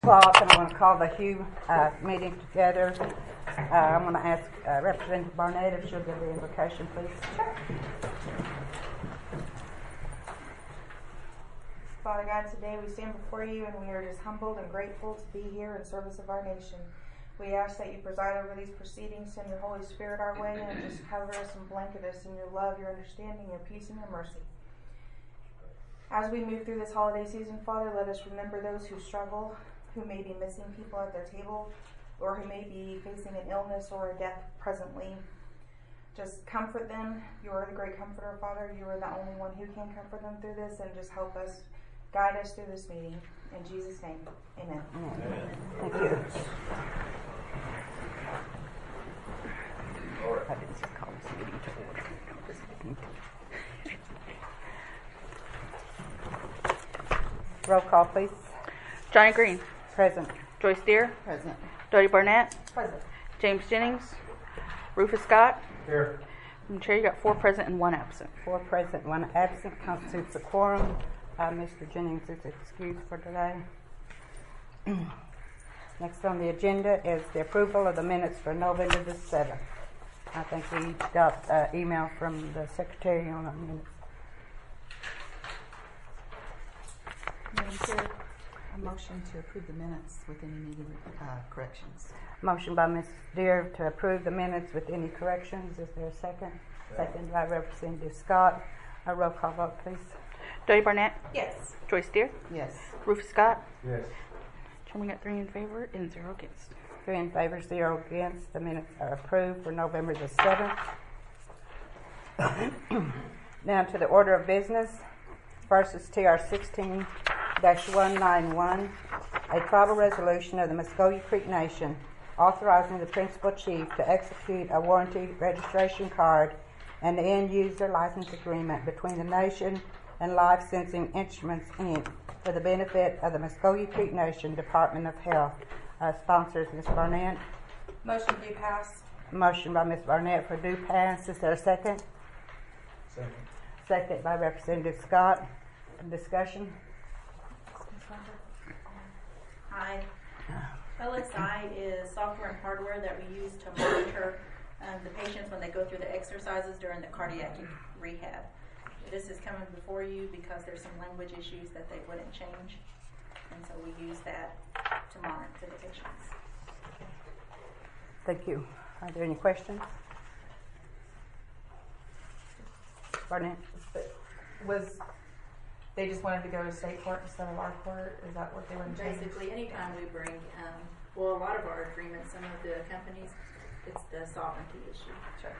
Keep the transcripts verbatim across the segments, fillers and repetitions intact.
O'clock, and I want to call the Hugh uh, meeting together. Uh, I'm going to ask uh, Representative Barnett if she'll give the invocation, please. Sure. Father God, today we stand before you and we are just humbled and grateful to be here in service of our nation. We ask that you preside over these proceedings, send your Holy Spirit our way, and just cover us and blanket us in your love, your understanding, your peace, and your mercy. As we move through this holiday season, Father, let us remember those who struggle, who may be missing people at their table, or who may be facing an illness or a death presently. Just comfort them. You are the great comforter, Father. You are the only one who can comfort them through this, and just help us, guide us through this meeting. In Jesus' name, amen. Amen. Thank you. I didn't just call this meeting to order. This meeting to... Roll call, please. Johnny Green. Present. Joyce Deere. Present. Dodie Barnett. Present. James Jennings. Rufus Scott. Here. And Chair, you got four present and one absent. Four present, one absent, constitutes a quorum. Uh, Mister Jennings is excused for today. Next on the agenda is the approval of the minutes for November the seventh. I think we got an uh, email from the secretary on the minutes. Madam Chair, a motion to approve the minutes with any needed uh, corrections. Motion by Miz Deere to approve the minutes with any corrections. Is there a second? Second by Representative Scott. A roll call vote, please. Dodie Barnett. Yes. Joyce Deere. Yes. Rufus Scott. Yes. Chair, we got three in favor and zero against. Three in favor, zero against. The minutes are approved for November the seventh. Now to the order of business. First is T R sixteen dash one ninety-one, a tribal resolution of the Muskogee Creek Nation authorizing the principal chief to execute a warranty registration card and the end user license agreement between the nation and Life Sensing Instruments, Incorporated for the benefit of the Muskogee Creek Nation Department of Health. Uh, sponsors Miz Barnett. Motion to pass. Motion by Miz Barnett for due pass. Is there a second? Second. Second by Representative Scott. Discussion? Hi. L S I is software and hardware that we use to monitor um, the patients when they go through the exercises during the cardiac rehab. This is coming before you because there's some language issues that they wouldn't change, and so we use that to monitor the patients. Thank you. Are there any questions? Barnett? Was they just wanted to go to state court instead of our court? Is that what they were intending? Basically, anytime we bring, um, well, a lot of our agreements, some of the companies, it's the sovereignty issue. Sure.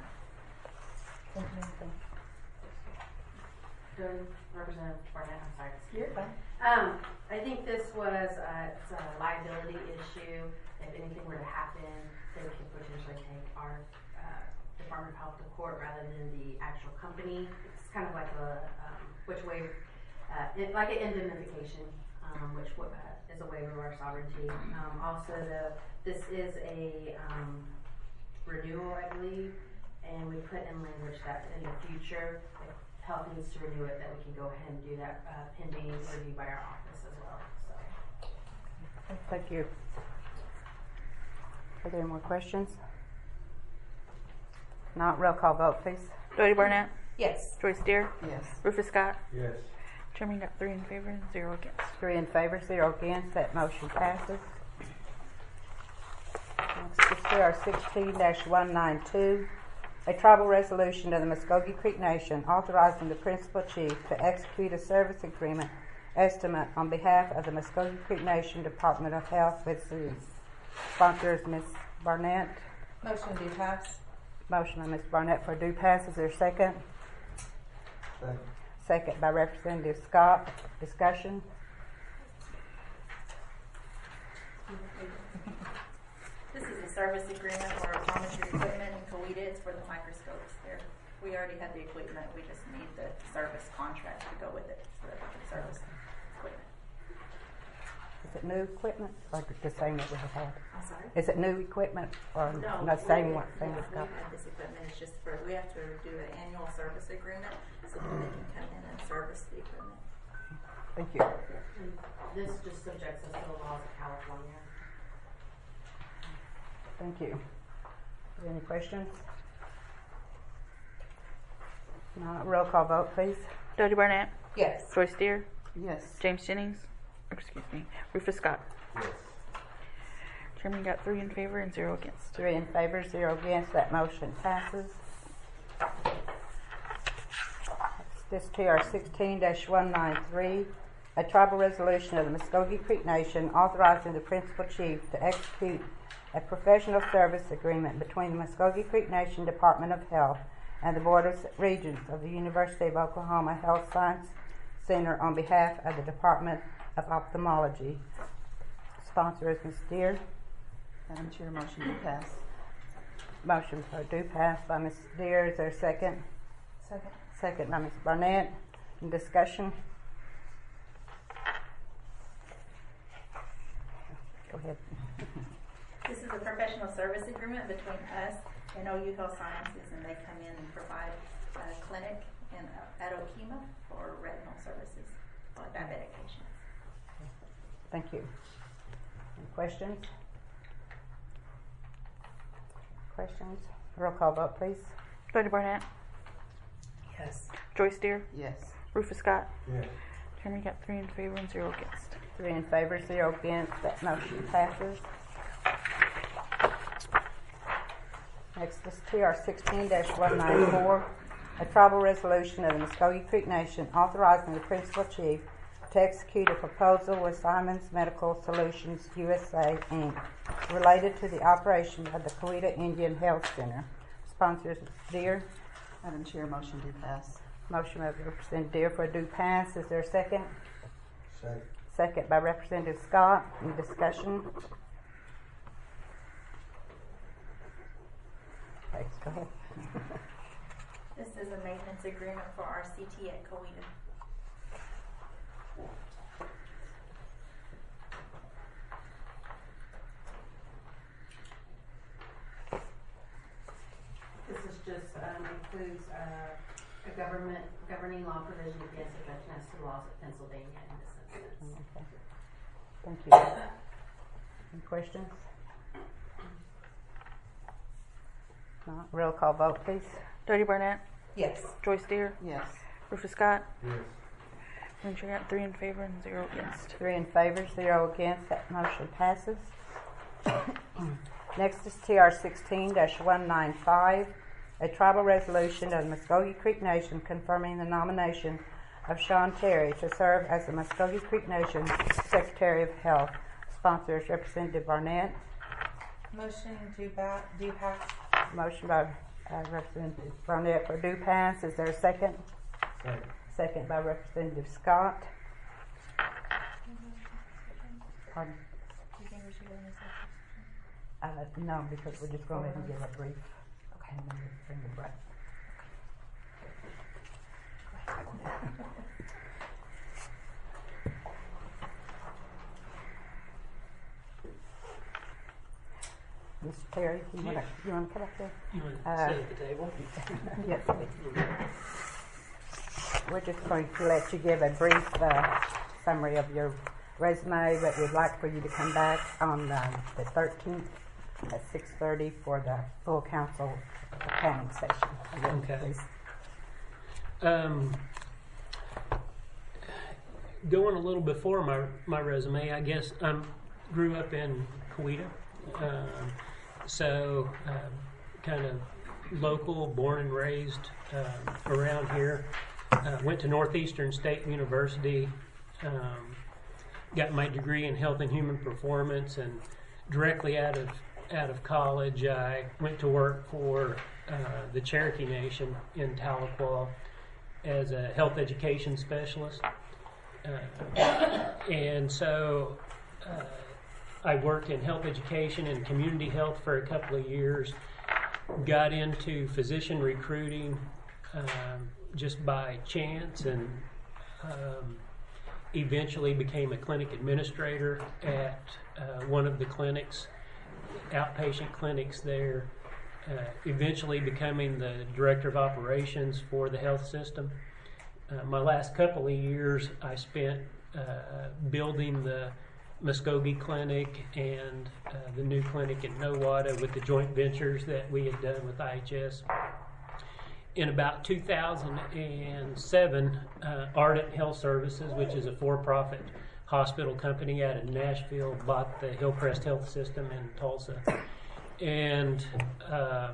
Okay. Representative Barnett, I'm sorry. You're fine. Um, I think this was a, it's a liability issue. If anything were to happen, they could potentially take our uh, Department of Health to court rather than the actual company. It's kind of like a um, which way, uh, it, like an indemnification, um, which uh, is a waiver of our sovereignty. Um, also, the this is a um, renewal, I believe, and we put in language that in the future, if health needs to renew it, that we can go ahead and do that uh, pending review by our office as well. So. Thank you. Are there more questions? Not roll call vote, please. Dodie Barnett. Yes. Joyce Deere. Yes. Rufus Scott. Yes. Chairman, you got three in favor and zero against. Three in favor, zero against. That motion passes. Next is T R sixteen dash one ninety-two, a tribal resolution of the Muskogee Creek Nation authorizing the principal chief to execute a service agreement estimate on behalf of the Muskogee Creek Nation Department of Health with the sponsors Miz Barnett. Motion to pass. Motion by Miz Barnett for due pass. Is there a second? Second. Second by Representative Scott. Discussion? This is a service agreement for optometry equipment in Coweta. It's for the microscopes there. We already had the equipment. We just need the service contract to go with it. So the service equipment. Is it new equipment or the same that we have had? I'm sorry? Is it new equipment or No, no same we- one? Same yeah, as we got? had this equipment. It's just for, we have to do an annual service agreement so that they can come in and service the equipment. Thank you. And this just subjects us to the laws of California. Thank you. Any questions? No, roll call vote, please. Dodie Barnett, Yes. Joyce Deer, Yes. James Jennings, or excuse me, Rufus Scott. Yes. Chairman got three in favor and zero against. Three in favor, zero against. That motion passes. This T R sixteen one ninety-three, a tribal resolution of the Muskogee Creek Nation authorizing the principal chief to execute a professional service agreement between the Muskogee Creek Nation Department of Health and the Board of Regents of the University of Oklahoma Health Science Center on behalf of the Department of Ophthalmology. Sponsor is Miz Deer. Madam Chair, motion to pass. Motion for do pass by Miz Deer. Is there a second? Second. Second by Miz Barnett. Any discussion? Go ahead. This is a professional service agreement between us and O U Health Sciences, and they come in and provide a clinic in, uh, at Okima for retinal services for diabetic patients. Thank you. Any questions? Questions? Roll call vote, please. Dodie Barnett, Yes. Joyce Deer, Yes. Rufus Scott. Yes. Chairman got three in favor and zero against. Three in favor, zero against. That motion passes. Next is T R sixteen one ninety-four, a tribal resolution of the Muskogee Creek Nation authorizing the principal chief to execute a proposal with Simons Medical Solutions U S A, Incorporated related to the operation of the Coweta Indian Health Center. Sponsors Deer. Madam Chair, motion to pass. Motion by Representative Deer for a do pass. Is there a second? Second. Second by Representative Scott. Any discussion? Okay, go ahead. This is a maintenance agreement for our C T at Coweta. This is just, um, includes, uh, a government, governing law provision against objection as to the laws of Pennsylvania in this instance. Okay. Thank you. Any questions? No. Roll call vote, please. Dodie Barnett, Yes. Joyce Deer, Yes. Rufus Scott. Yes. Chairman got three in favor and zero against. Three in favor, zero against. That motion passes. Next is T R sixteen one ninety-five, a tribal resolution of the Muskogee Creek Nation confirming the nomination of Sean Terry to serve as the Muskogee Creek Nation Secretary of Health. Sponsors Representative Barnett. Motion to ba- do pass. Motion by uh, Representative Barnett for do pass. Is there a second? Second. Second by Representative Scott. Pardon? Do you think we should go in a second? Uh, no, because we're just going to give a brief. Okay, and then we'll bring the break. Mister Terry, you want to you want to come up there? You want to Uh, sit at the table? Yes. We're just going to let you give a brief uh, summary of your resume, but we'd like for you to come back on um, the thirteenth at six thirty for the full council planning session. Okay. Please. Um, going a little before my my resume, I guess I grew up in Coweta, um, so um, kind of local, born and raised um, around here. Uh, went to Northeastern State University, um, got my degree in health and human performance, and directly out of out of college, I went to work for uh, the Cherokee Nation in Tahlequah as a health education specialist. Uh, and so uh, I worked in health education and community health for a couple of years, got into physician recruiting um, just by chance, and um, eventually became a clinic administrator at uh, one of the clinics, outpatient clinics there, uh, eventually becoming the director of operations for the health system. Uh, my last couple of years I spent uh, building the Muskogee Clinic and uh, the new clinic in Nowata with the joint ventures that we had done with I H S. In about two thousand seven, uh, Ardent Health Services, which is a for-profit hospital company out of Nashville, bought the Hillcrest Health System in Tulsa. And um,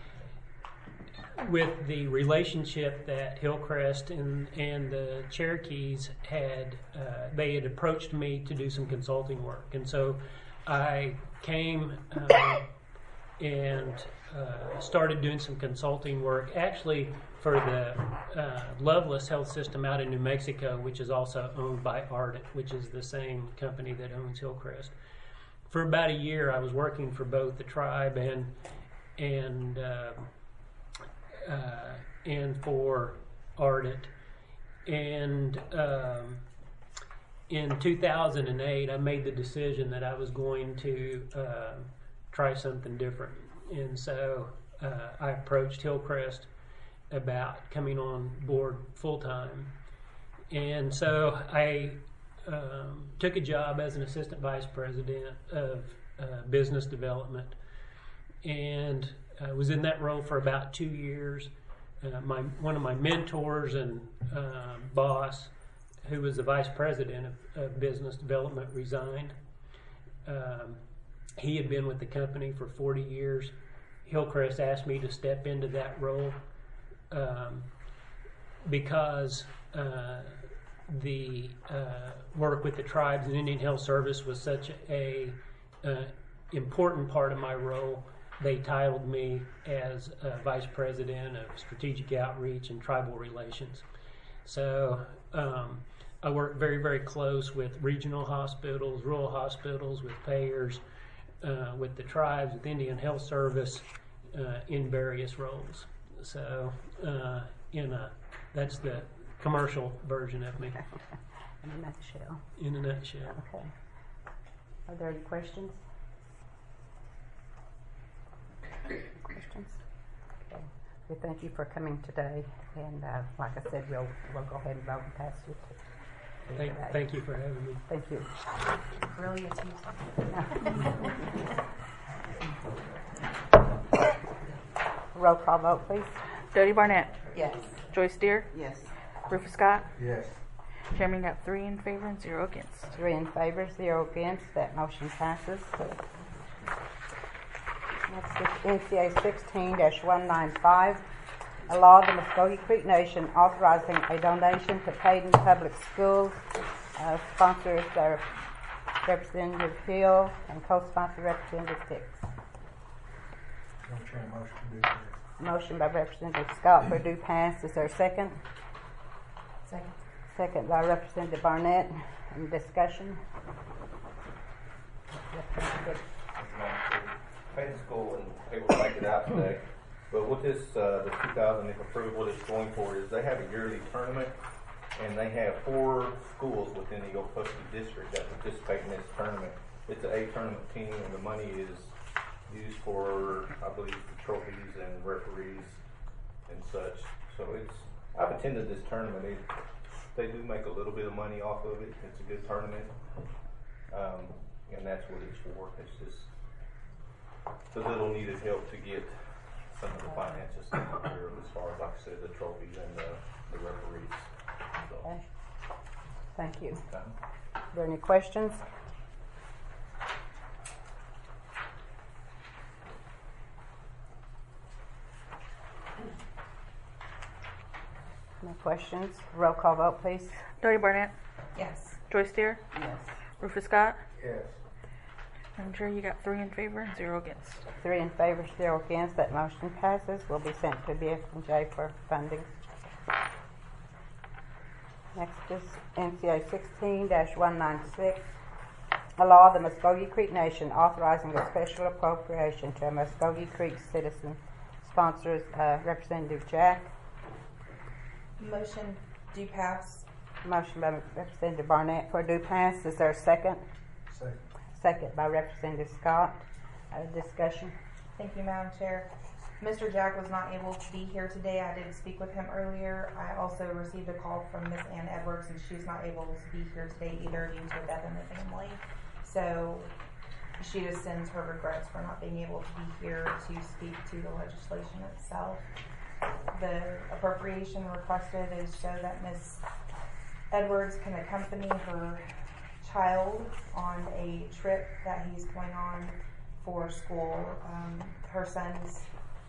with the relationship that Hillcrest and, and the Cherokees had, uh, they had approached me to do some consulting work. And so I came uh, and uh, started doing some consulting work, actually for the uh, Loveless Health System out in New Mexico, which is also owned by Ardent, which is the same company that owns Hillcrest. For about a year, I was working for both the tribe and and uh, uh, and for Ardent. And um, in two thousand eight, I made the decision that I was going to uh, try something different. And so uh, I approached Hillcrest about coming on board full time. And so I um, took a job as an assistant vice president of uh, business development, and uh, was in that role for about two years. Uh, my one of my mentors and uh, boss, who was the vice president of, of business development, resigned. Um, he had been with the company for forty years. Hillcrest asked me to step into that role um, because uh, the uh, work with the tribes and Indian Health Service was such a uh, important part of my role. They titled me as uh, Vice President of Strategic Outreach and Tribal Relations. So um, I work very, very close with regional hospitals, rural hospitals, with payers, uh, with the tribes, with Indian Health Service, uh, in various roles. So uh, in a, that's the commercial version of me. In a nutshell. In a nutshell. Okay. Are there any questions? Questions? Okay. We thank you for coming today, and uh, like I said, we'll we'll go ahead and vote and pass you. To Thank, thank you for having me. Thank you. Brilliant. Roll call vote, please. Jody Barnett, Yes. Joyce Deer, Yes. Rufus Scott. Yes. Chairman got three in favor and zero against. Three in favor, zero against. That motion passes. Next is N C A sixteen dash one nine five, a law of the Muskogee Creek Nation authorizing a donation to Payton Public Schools. Uh, sponsors are Representative Hill and co-sponsor Representative Hicks. Don't change motion to do that. Motion by Representative Scott for due pass. Is there a second? Second. Second by Representative Barnett. Any discussion? Representative. Payton School, and people will make it out today. But what this, uh, the two thousand, if approved, what it's going for is they have a yearly tournament, and they have four schools within the Yokosuka district that participate in this tournament. It's an eight tournament team, and the money is used for, I believe, the trophies and referees and such. So it's, I've attended this tournament. It, they do make a little bit of money off of it. It's a good tournament, um, and that's what it's for. It's just the little needed help to get some of the finances taken care of, as far as, like I said, the trophies and the, the referees. So, Okay. Thank you. um, Are there any questions? No questions. Roll call vote, please. Jody Barnett, Yes. Joyce Deer, Yes. Rufus Scott. Yes. Madam Chair, you got three in favor and zero against. Three in favor, zero against. That motion passes. Will be sent to B F and J for funding. Next is N C A sixteen dash one nine six, a law of the Muskogee Creek Nation authorizing a special appropriation to a Muskogee Creek citizen. Sponsors uh, Representative Jack. Motion do pass. Motion by Representative Barnett for due pass. Is there a second? Second. Second by Representative Scott. Uh, discussion. Thank you, Madam Chair. Mister Jack was not able to be here today. I did speak with him earlier. I also received a call from Miss Ann Edwards, and she's not able to be here today either due to a death in the family. So she just sends her regrets for not being able to be here to speak to the legislation itself. The appropriation requested is so that Miss Edwards can accompany her child on a trip that he's going on for school. Um, her son's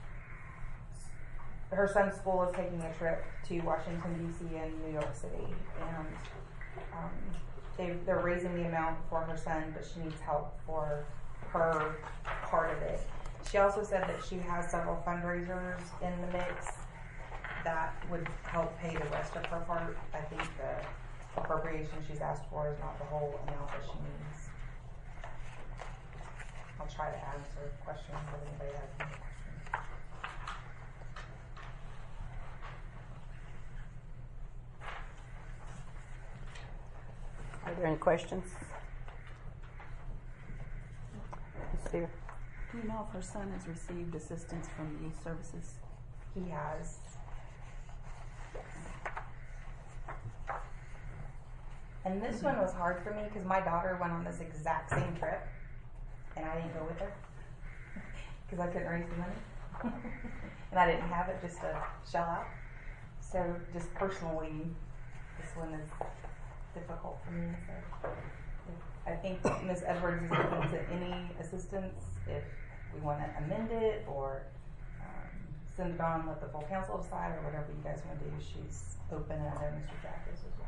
her son's school is taking a trip to Washington D C and New York City, and um, they they're raising the amount for her son, but she needs help for her part of it. She also said that she has several fundraisers in the mix that would help pay the rest of her part. I think the appropriation she's asked for is not the whole amount that she needs. I'll try to answer questions if anybody has any questions. Are there any questions? Miz Spear? Do you know if her son has received assistance from the youth services? He has. And this one was hard for me because my daughter went on this exact same trip, and I didn't go with her because I couldn't raise the money, and I didn't have it just to shell out. So just personally, this one is difficult for me. So I think Miz Edwards is open to any assistance if we want to amend it or um, send it on, let the full council decide, or whatever you guys want to do. She's open, and I know Mister Jack is as well.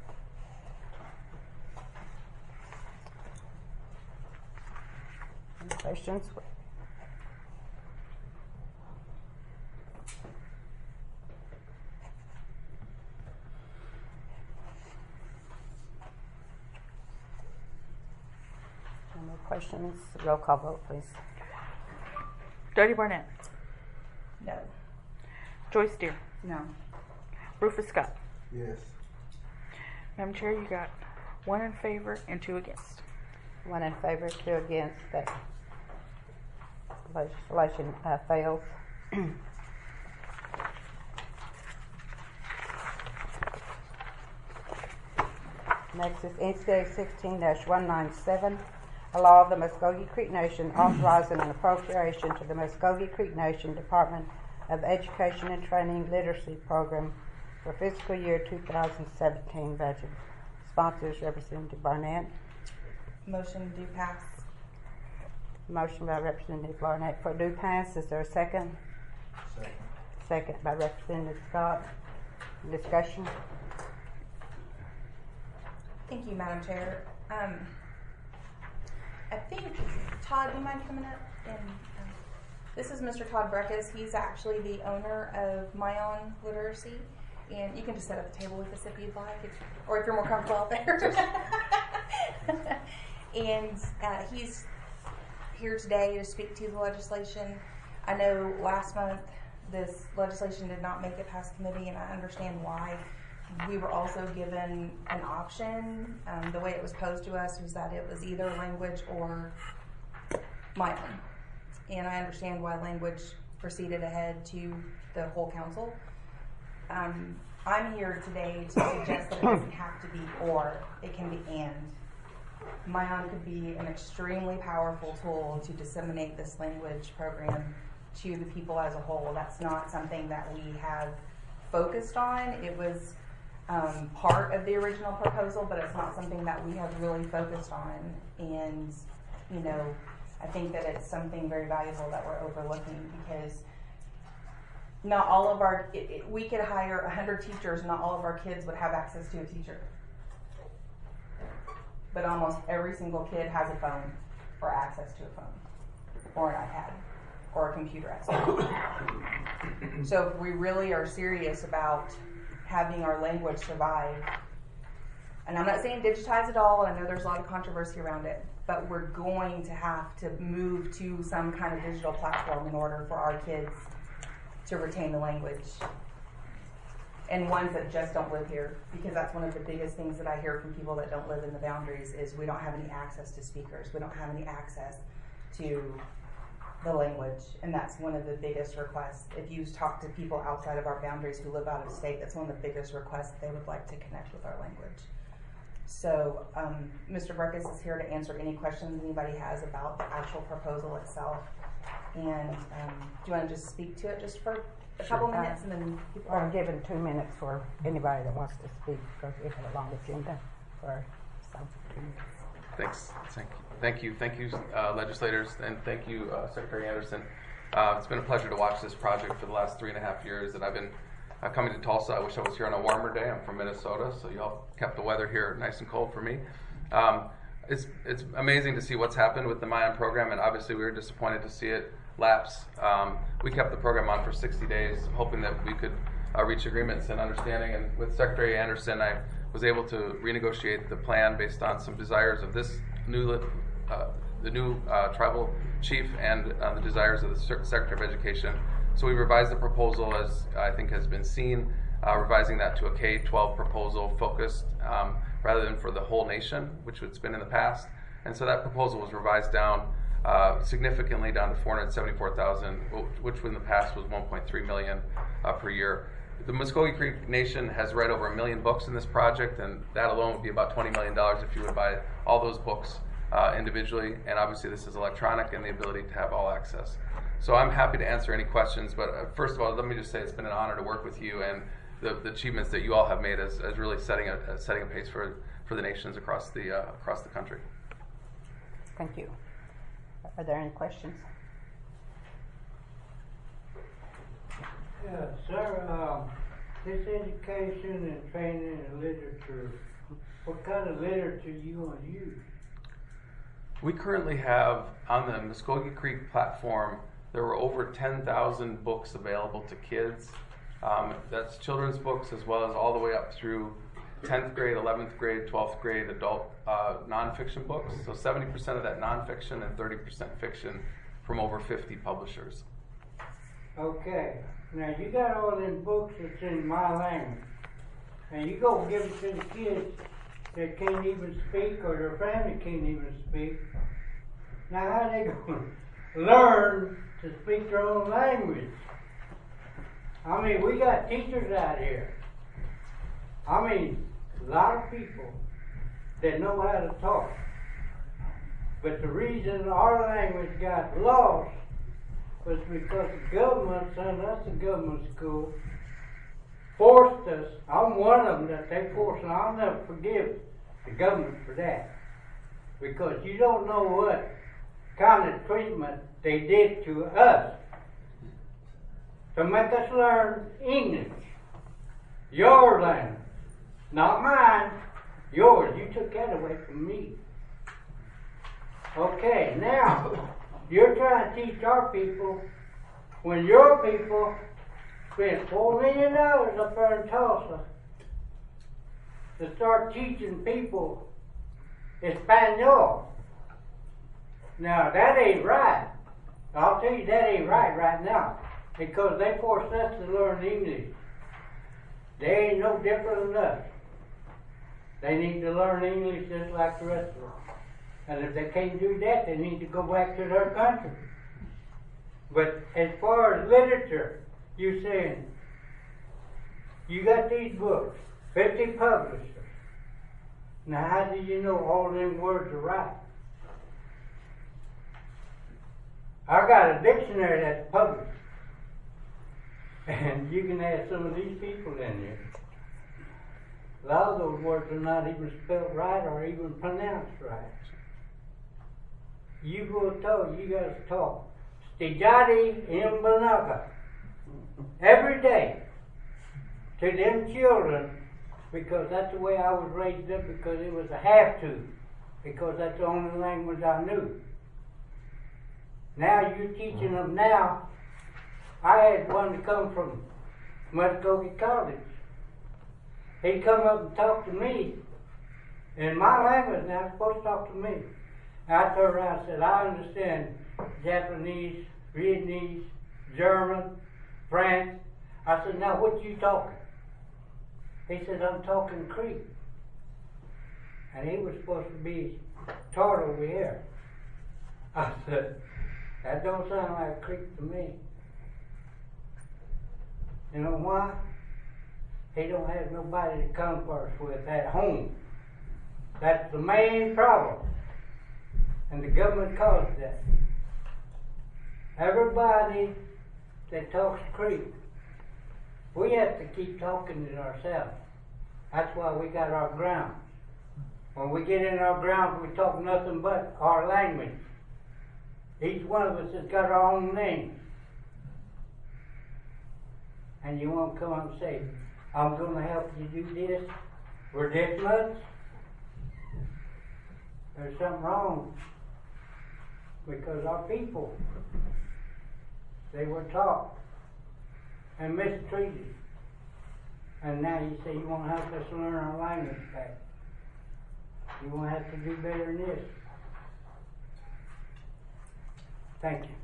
Any questions? No more questions? Roll call vote, please. Jody Barnett. No. Joyce Deer. No. Rufus Scott. Yes. Madam Chair, you got one in favor and two against. One in favor, two against. That legislation uh, fails. Next is N C A sixteen dash one ninety-seven, a law of the Muskogee Creek Nation authorizing an appropriation to the Muskogee Creek Nation Department of Education and Training Literacy Program for fiscal year two thousand seventeen budget. Sponsors Representative Barnett. Motion do pass. Motion by Representative Barnett for due pass. Is there a second? Second. Second by Representative Scott. Discussion? Thank you, Madam Chair. Um, I think, Todd, do you mind coming up? And um, this is Mister Todd Breckus. He's actually the owner of My Own Literacy. And you can just sit at the table with us if you'd like, if, or if you're more comfortable out there. And uh, he's here today to speak to the legislation. I know last month this legislation did not make it past committee, and I understand why. We were also given an option. Um, the way it was posed to us was that it was either language or my own. And I understand why language proceeded ahead to the whole council. Um, I'm here today to suggest that it doesn't have to be or, it can be and. My Own could be an extremely powerful tool to disseminate this language program to the people as a whole. That's not something that we have focused on. It was um, part of the original proposal, but it's not something that we have really focused on. And, you know, I think that it's something very valuable that we're overlooking because not all of our, it, it, we could hire one hundred teachers, not all of our kids would have access to a teacher. But almost every single kid has a phone or access to a phone or an iPad or a computer at school. So if we really are serious about having our language survive, and I'm not saying digitize it all, I know there's a lot of controversy around it, but we're going to have to move to some kind of digital platform in order for our kids to retain the language. And ones that just don't live here, because that's one of the biggest things that I hear from people that don't live in the boundaries is we don't have any access to speakers. We don't have any access to the language, and that's one of the biggest requests. If you talk to people outside of our boundaries who live out of state, that's one of the biggest requests. They would like to connect with our language. So um, Mister Burkus is here to answer any questions anybody has about the actual proposal itself. And um, do you want to just speak to it just for a couple Sure. minutes, and then people Or given two minutes for anybody that wants to speak, because we have a long agenda for some. Thanks. Thank you. Thank you. Thank you, uh, legislators, and thank you, uh, Secretary Anderson. Uh, it's been a pleasure to watch this project for the last three and a half years that I've been uh, coming to Tulsa. I wish I was here on a warmer day. I'm from Minnesota, so y'all kept the weather here nice and cold for me. Um, it's it's amazing to see what's happened with the Mayan program, and obviously we were disappointed to see it lapse. Um, we kept the program on for sixty days, hoping that we could uh, reach agreements and understanding. And with Secretary Anderson, I was able to renegotiate the plan based on some desires of this new, uh, the new uh, tribal chief and uh, the desires of the Secretary of Education. So we revised the proposal, as I think has been seen, uh, revising that to a K twelve proposal focused um, rather than for the whole nation, which it's been in the past. And so that proposal was revised down uh, significantly down to four hundred seventy-four thousand, which in the past was one point three million uh, per year. The Muskogee Creek Nation has read over a million books in this project, and that alone would be about twenty million dollars if you would buy all those books uh, individually. And obviously this is electronic and the ability to have all access. So I'm happy to answer any questions, but uh, first of all, let me just say it's been an honor to work with you, and the, the achievements that you all have made as, as really setting a, uh, setting a pace for, for the nations across the, uh, across the country. Thank you. Are there any questions? Yeah, sir, um, this education and training and literature, what kind of literature you want to use? We currently have, on the Muskogee Creek platform, there were over ten thousand books available to kids. Um, that's children's books as well as all the way up through tenth grade, eleventh grade, twelfth grade adult uh, nonfiction books. So seventy percent of that nonfiction and thirty percent fiction from over fifty publishers. Okay, now you got all them books that's in my language, and you go give it to the kids that can't even speak or their family can't even speak. Now how they going to learn to speak their own language? I mean, we got teachers out here. I mean, a lot of people that know how to talk. But the reason our language got lost was because the government sent us to government school, forced us. I'm one of them that they forced, and I'll never forgive the government for that. Because you don't know what kind of treatment they did to us to make us learn English, your language, not mine, yours. You took that away from me. Okay, now you're trying to teach our people when your people spent four million dollars up there in Tulsa to start teaching people Espanol. Now that ain't right. I'll tell you that ain't right right now, because they forced us to learn English. They ain't no different than us. They need to learn English just like the rest of us. And if they can't do that, they need to go back to their country. But as far as literature, you're saying, you got these books, fifty publishers. Now how do you know all them words are right? I got a dictionary that's published. And you can ask some of these people in there. A lot of those words are not even spelled right or even pronounced right. You go talk, you gotta talk. Stijati Imbanaga. Every day. To them children, because that's the way I was raised up, because it was a have to. Because that's the only language I knew. Now you're teaching them now. I had one to come from Muskogee College. He come up and talked to me in my language. Now, he's supposed to talk to me. I turned around and said, I understand Japanese, Vietnamese, German, French. I said, now what you talking? He said, I'm talking Creek. And he was supposed to be taught over here. I said, That don't sound like a creek to me. You know why? He don't have nobody to converse with at home. That's the main problem. And the government caused that. Everybody that talks Creek, we have to keep talking it ourselves. That's why we got our grounds. When we get in our grounds, we talk nothing but our language. Each one of us has got our own name. And you won't come up and say, I'm going to help you do this for this much. There's something wrong. Because our people, they were taught and mistreated. And now you say you want to help us learn our language back. You won't have to do better than this. Thank you.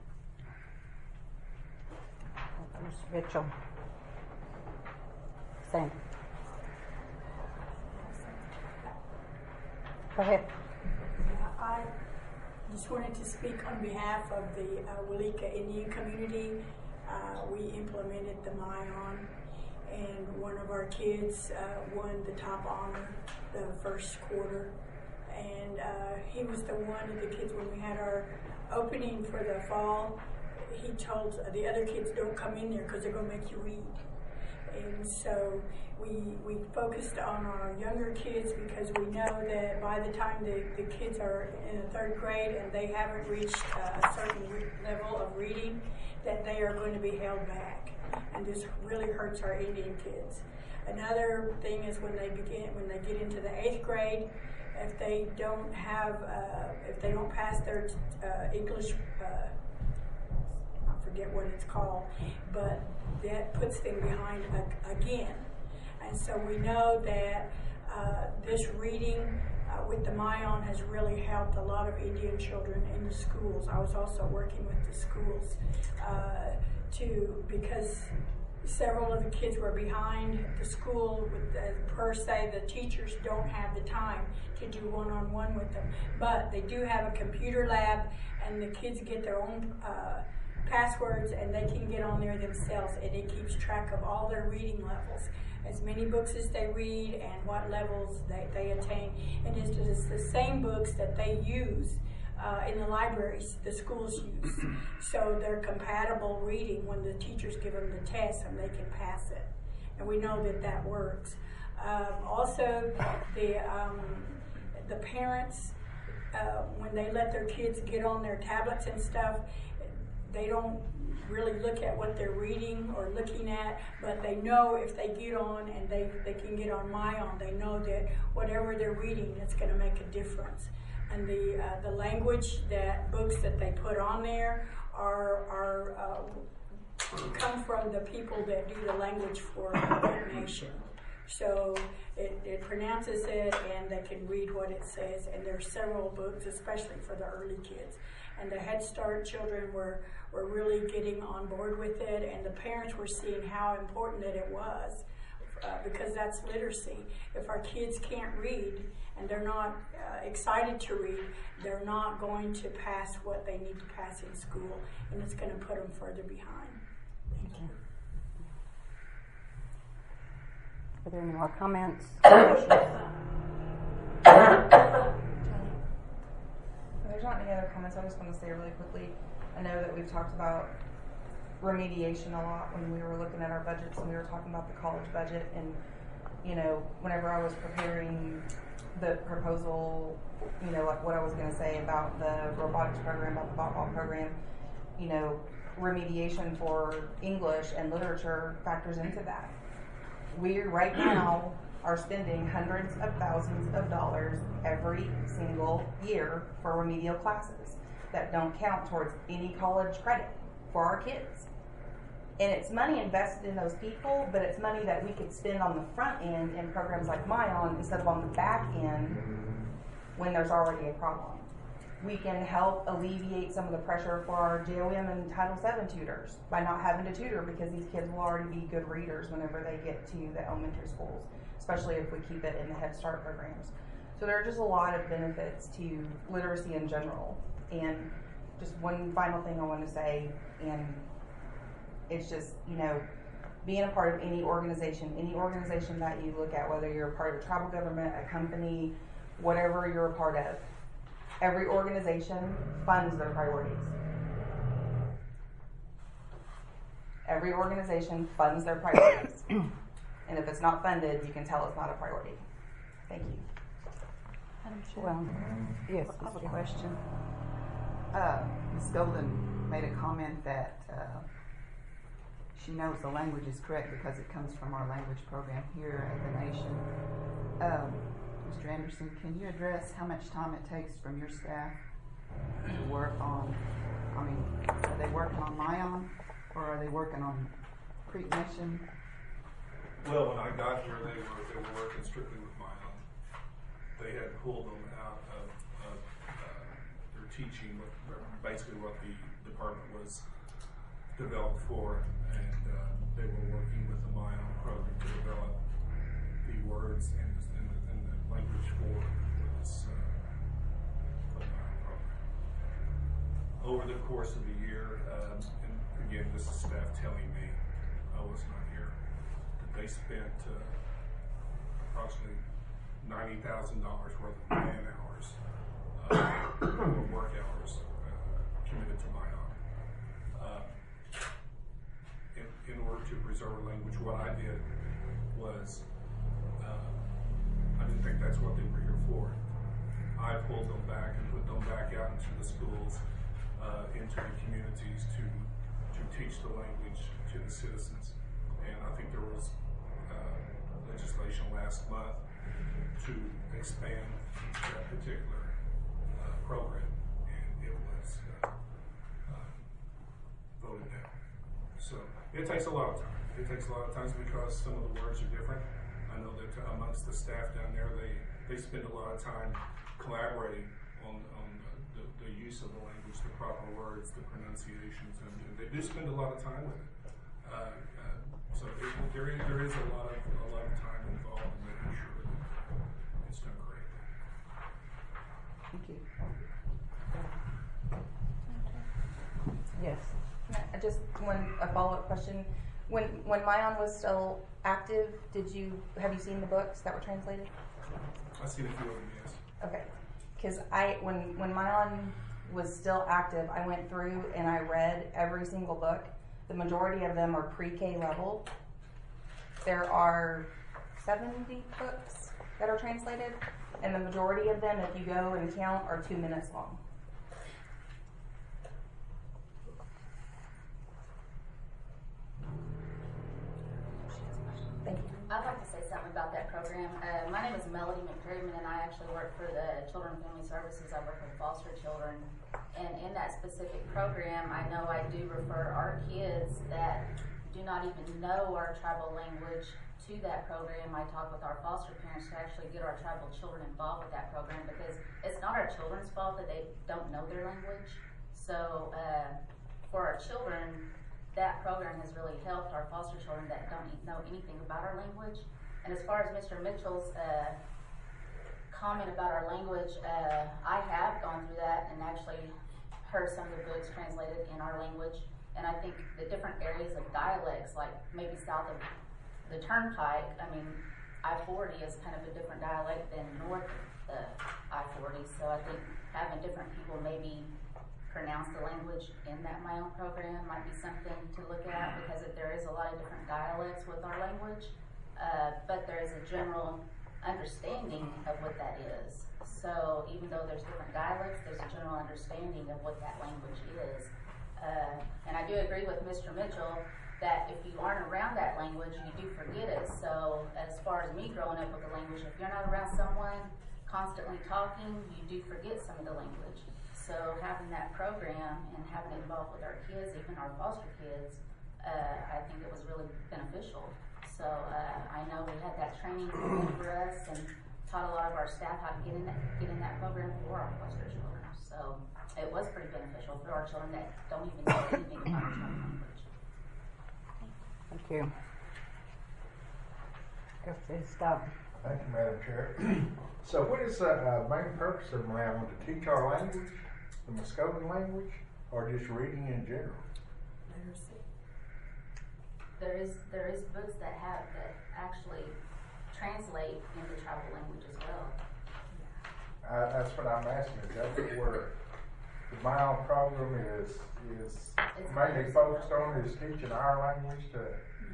Mister Mitchell. Sam. Go ahead. I just wanted to speak on behalf of the uh, Walika Indian community. Uh, we implemented the MyOn, and one of our kids uh, won the top honor the first quarter. And uh, he was the one of the kids when we had our opening for the fall. He told the other kids, don't come in there because they're going to make you read. And so we we focused on our younger kids because we know that by the time the, the kids are in the third grade and they haven't reached uh, a certain re- level of reading, that they are going to be held back. And this really hurts our Indian kids. Another thing is when they begin, when they get into the eighth grade, if they don't have, uh, if they don't pass their uh, English, uh, I forget what it's called, but that puts them behind a, again. And so we know that uh, this reading uh, with the MyOn has really helped a lot of Indian children in the schools. I was also working with the schools uh, to, because several of the kids were behind the school with the, per se, the teachers don't have the time to do one-on-one with them. But they do have a computer lab, and the kids get their own uh, passwords, and they can get on there themselves, and it keeps track of all their reading levels, as many books as they read and what levels they, they attain. And it's just the same books that they use uh, in the libraries, the schools use. So they're compatible reading when the teachers give them the test, and they can pass it. And we know that that works. Um, also, the, um, the parents, uh, when they let their kids get on their tablets and stuff, they don't really look at what they're reading or looking at, but they know if they get on and they, they can get on MyOn, they know that whatever they're reading, it's going to make a difference. And the uh, the language that books that they put on there are are uh, come from the people that do the language for their nation. So it, it pronounces it, and they can read what it says. And there's several books, especially for the early kids. And the Head Start children were, were really getting on board with it, and the parents were seeing how important that it was, uh, because that's literacy. If our kids can't read and they're not uh, excited to read, they're not going to pass what they need to pass in school, and it's going to put them further behind. Thank you. Are there any more comments? There's not any other comments. I just want to say really quickly, I know that we've talked about remediation a lot when we were looking at our budgets, and we were talking about the college budget. And you know, whenever I was preparing the proposal, you know, like what I was going to say about the robotics program, about the bot program, you know, remediation for English and literature factors into that. We right now are spending hundreds of thousands of dollars every single year for remedial classes that don't count towards any college credit for our kids. And it's money invested in those people, but it's money that we could spend on the front end in programs like MyOn instead of on the back end when there's already a problem. We can help alleviate some of the pressure for our J O M and Title seven tutors by not having to tutor, because these kids will already be good readers whenever they get to the elementary schools, especially if we keep it in the Head Start programs. So there are just a lot of benefits to literacy in general. And just one final thing I want to say, and it's just, you know, being a part of any organization, any organization that you look at, whether you're a part of a tribal government, a company, whatever you're a part of, every organization funds their priorities. Every organization funds their priorities. And if it's not funded, you can tell it's not a priority. Thank you. Madam Chair, Well, yes. I have a Miz Jones. question. Uh, Miz Golden made a comment that uh, she knows the language is correct because it comes from our language program here at the nation. Um, Mister Anderson, can you address how much time it takes from your staff to work on, I mean, are they working on Mayan or are they working on Creek Nation? Well, when I got here, they were they were working strictly with Mayan. They had pulled them out of, of uh, their teaching, what, basically what the department was developed for, and uh, they were working with the Mayan program to develop the words and, and, the, and the language for, for this uh, for the Mayan program. Over the course of the year, um, and again, this is staff telling me, I was not here, that they spent uh, approximately ninety thousand dollars worth of man hours, uh, or work hours uh, committed to Mayan. Uh, in, in order to preserve a language, what I did was, uh, I didn't think that's what they were here for. I pulled them back and put them back out into the schools, uh, into the communities to to teach the language to the citizens. And I think there was uh, legislation last month to expand that particular uh, program, and it was uh, uh, voted down. So it takes a lot of time. It takes a lot of time because some of the words are different. I know that amongst the staff down there, they, they spend a lot of time collaborating on, on the, the use of the language, the proper words, the pronunciations, and, and they do spend a lot of time with it. Uh, uh, so it, there, is, there is a lot of a lot of time involved in making sure that it's done correctly. Thank you. Yes. I just one a follow up question. When when Mayan was still active, did you have you seen the books that were translated? I've seen a few of them, yes. Okay, because I when when Mayan was still active, I went through and I read every single book. The majority of them are pre-K level. There are seventy books that are translated, and the majority of them, if you go and count, are two minutes long. Thank you. I'd like to say something about that program. Uh, my name is Melody McPherryman, and I actually work for the Children and Family Services. I work with foster children. And in that specific program, I know I do refer our kids that do not even know our tribal language to that program. I talk with our foster parents to actually get our tribal children involved with that program, because it's not our children's fault that they don't know their language. So uh, for our children, that program has really helped our foster children that don't know anything about our language. And as far as Mister Mitchell's uh, comment about our language, uh, I have gone through that and actually heard some of the books translated in our language. And I think the different areas of dialects, like maybe south of the Turnpike, I mean, I forty is kind of a different dialect than north of the I forty. So I think having different people maybe pronounce the language in that Mayan program might be something to look at, because if there is a lot of different dialects with our language, uh, but there is a general understanding of what that is. So even though there's different dialects, there's a general understanding of what that language is. Uh, and I do agree with Mister Mitchell that if you aren't around that language, you do forget it. So as far as me growing up with the language, if you're not around someone constantly talking, you do forget some of the language. So having that program and having it involved with our kids, even our foster kids, uh, I think it was really beneficial. So uh, I know we had that training for us and taught a lot of our staff how to get in that, get in that program for our foster children. So it was pretty beneficial for our children that don't even know anything about our tribal language. Thank you. Go ahead, stop. Thank you, Madam Chair. So what is the uh, main purpose of Mayan? To teach our language, the Muscovan language? or just reading in general? Literacy. There is there is books that have that actually translate into tribal language as well. Uh, that's what I'm asking. Is that where the MILE program is is It's mainly literacy. focused on is teaching our language to?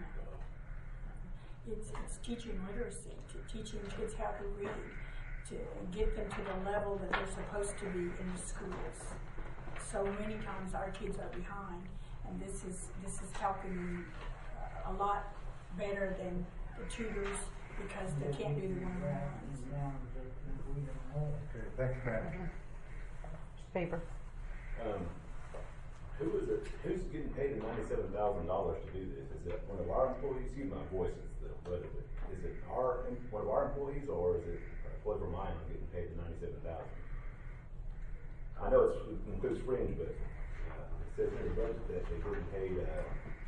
It's, it's teaching literacy, to teaching kids how to read, to get them to the level that they're supposed to be in the schools. So many times our kids are behind, and this is this is helping them uh, a lot better than the tutors because they can't do the one-on-ones. Okay, thank you, ma'am. Beaver. Um, who is it? Who's getting paid the ninety-seven thousand dollars to do this? Is it one of our employees? Excuse my voice. Is the what is it? Is it our one of our employees or is it whatever mine getting paid the ninety-seven thousand? I know it's, it includes fringe, but uh, it says in the budget that they're getting paid uh,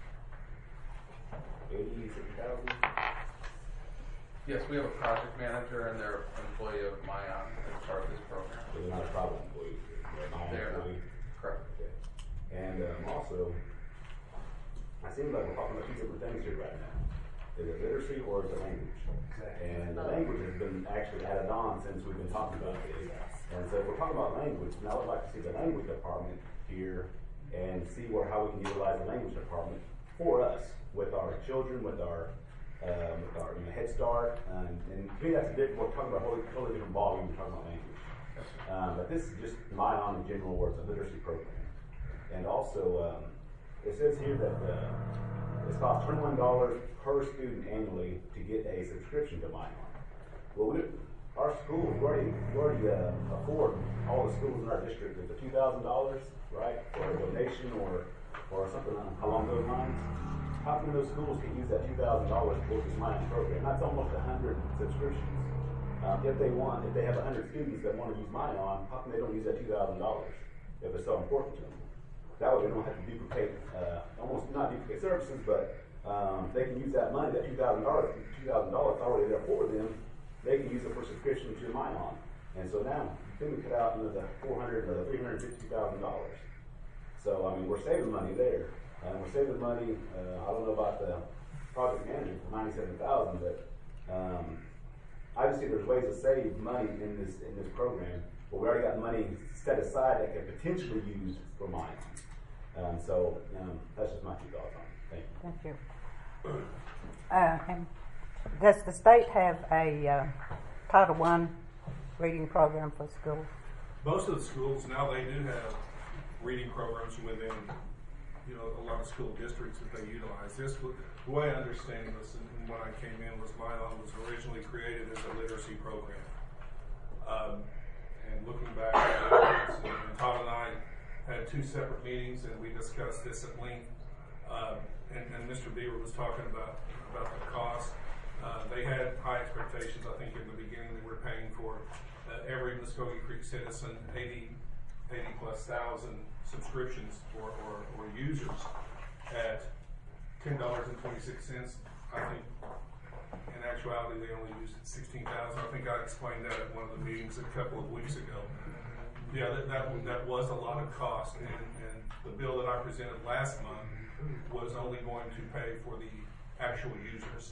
eighty-six thousand. Yes, we have a project manager and they're an employee of Myon as part of this program. So they're not a problem employee. They're my They're not. employee. Correct. Okay. And um, also, I seem like we're talking about two different things here right now. Is it literacy or is it language? And the language has been actually added on since we've been talking about this. And so if we're talking about language, now I'd like to see the language department here and see where how we can utilize the language department for us with our children, with our um, with our you know, Head Start. Um, and to me, that's a different. We're talking about a totally, totally different ballgame. We're talking about language. Um, but this is just Myon in general, where it's a literacy program. And also, um, it says here that uh, it costs twenty-one dollars per student annually to get a subscription to Myon. Well, we, our school, we already, we already uh, afford all the schools in our district with the two thousand dollars, right, for a donation or, or something along those lines. How come those schools can use that two thousand dollars towards this Myon program? That's almost one hundred subscriptions. Um, if they want, if they have one hundred students that want to use Myon, how come they don't use that two thousand dollars if it's so important to them? That way we don't have to duplicate, uh, almost not duplicate services, but um, they can use that money, that two thousand dollars, two thousand dollars already there for them. They can use it for subscription to Myon. And so now, then we cut out you know, the four hundred or the three hundred fifty thousand dollars. So I mean, we're saving money there, and we're saving money. Uh, I don't know about the project manager for ninety-seven thousand, but um, I just see there's ways to save money in this in this program. But we already got money set aside that could potentially use for Myon. Um, so um, that's just my two thoughts on it. Thank you. Thank you. Uh, and does the state have a uh, Title One reading program for schools? Most of the schools now they do have reading programs within, you know, a lot of school districts that they utilize. This, was, the way I understand this, and when I came in, was Myon was originally created as a literacy program. Um, and looking back at it, and Todd and I had two separate meetings, and we discussed this at length. Um, and, and Mister Beaver was talking about about the cost. Uh, they had high expectations. I think in the beginning they were paying for uh, every Muskogee Creek citizen eighty, eighty plus thousand subscriptions or, or, or users at ten dollars and twenty-six cents. I think in actuality they only used sixteen thousand. I think I explained that at one of the meetings a couple of weeks ago. Yeah, that, that, that was a lot of cost, and, and the bill that I presented last month was only going to pay for the actual users.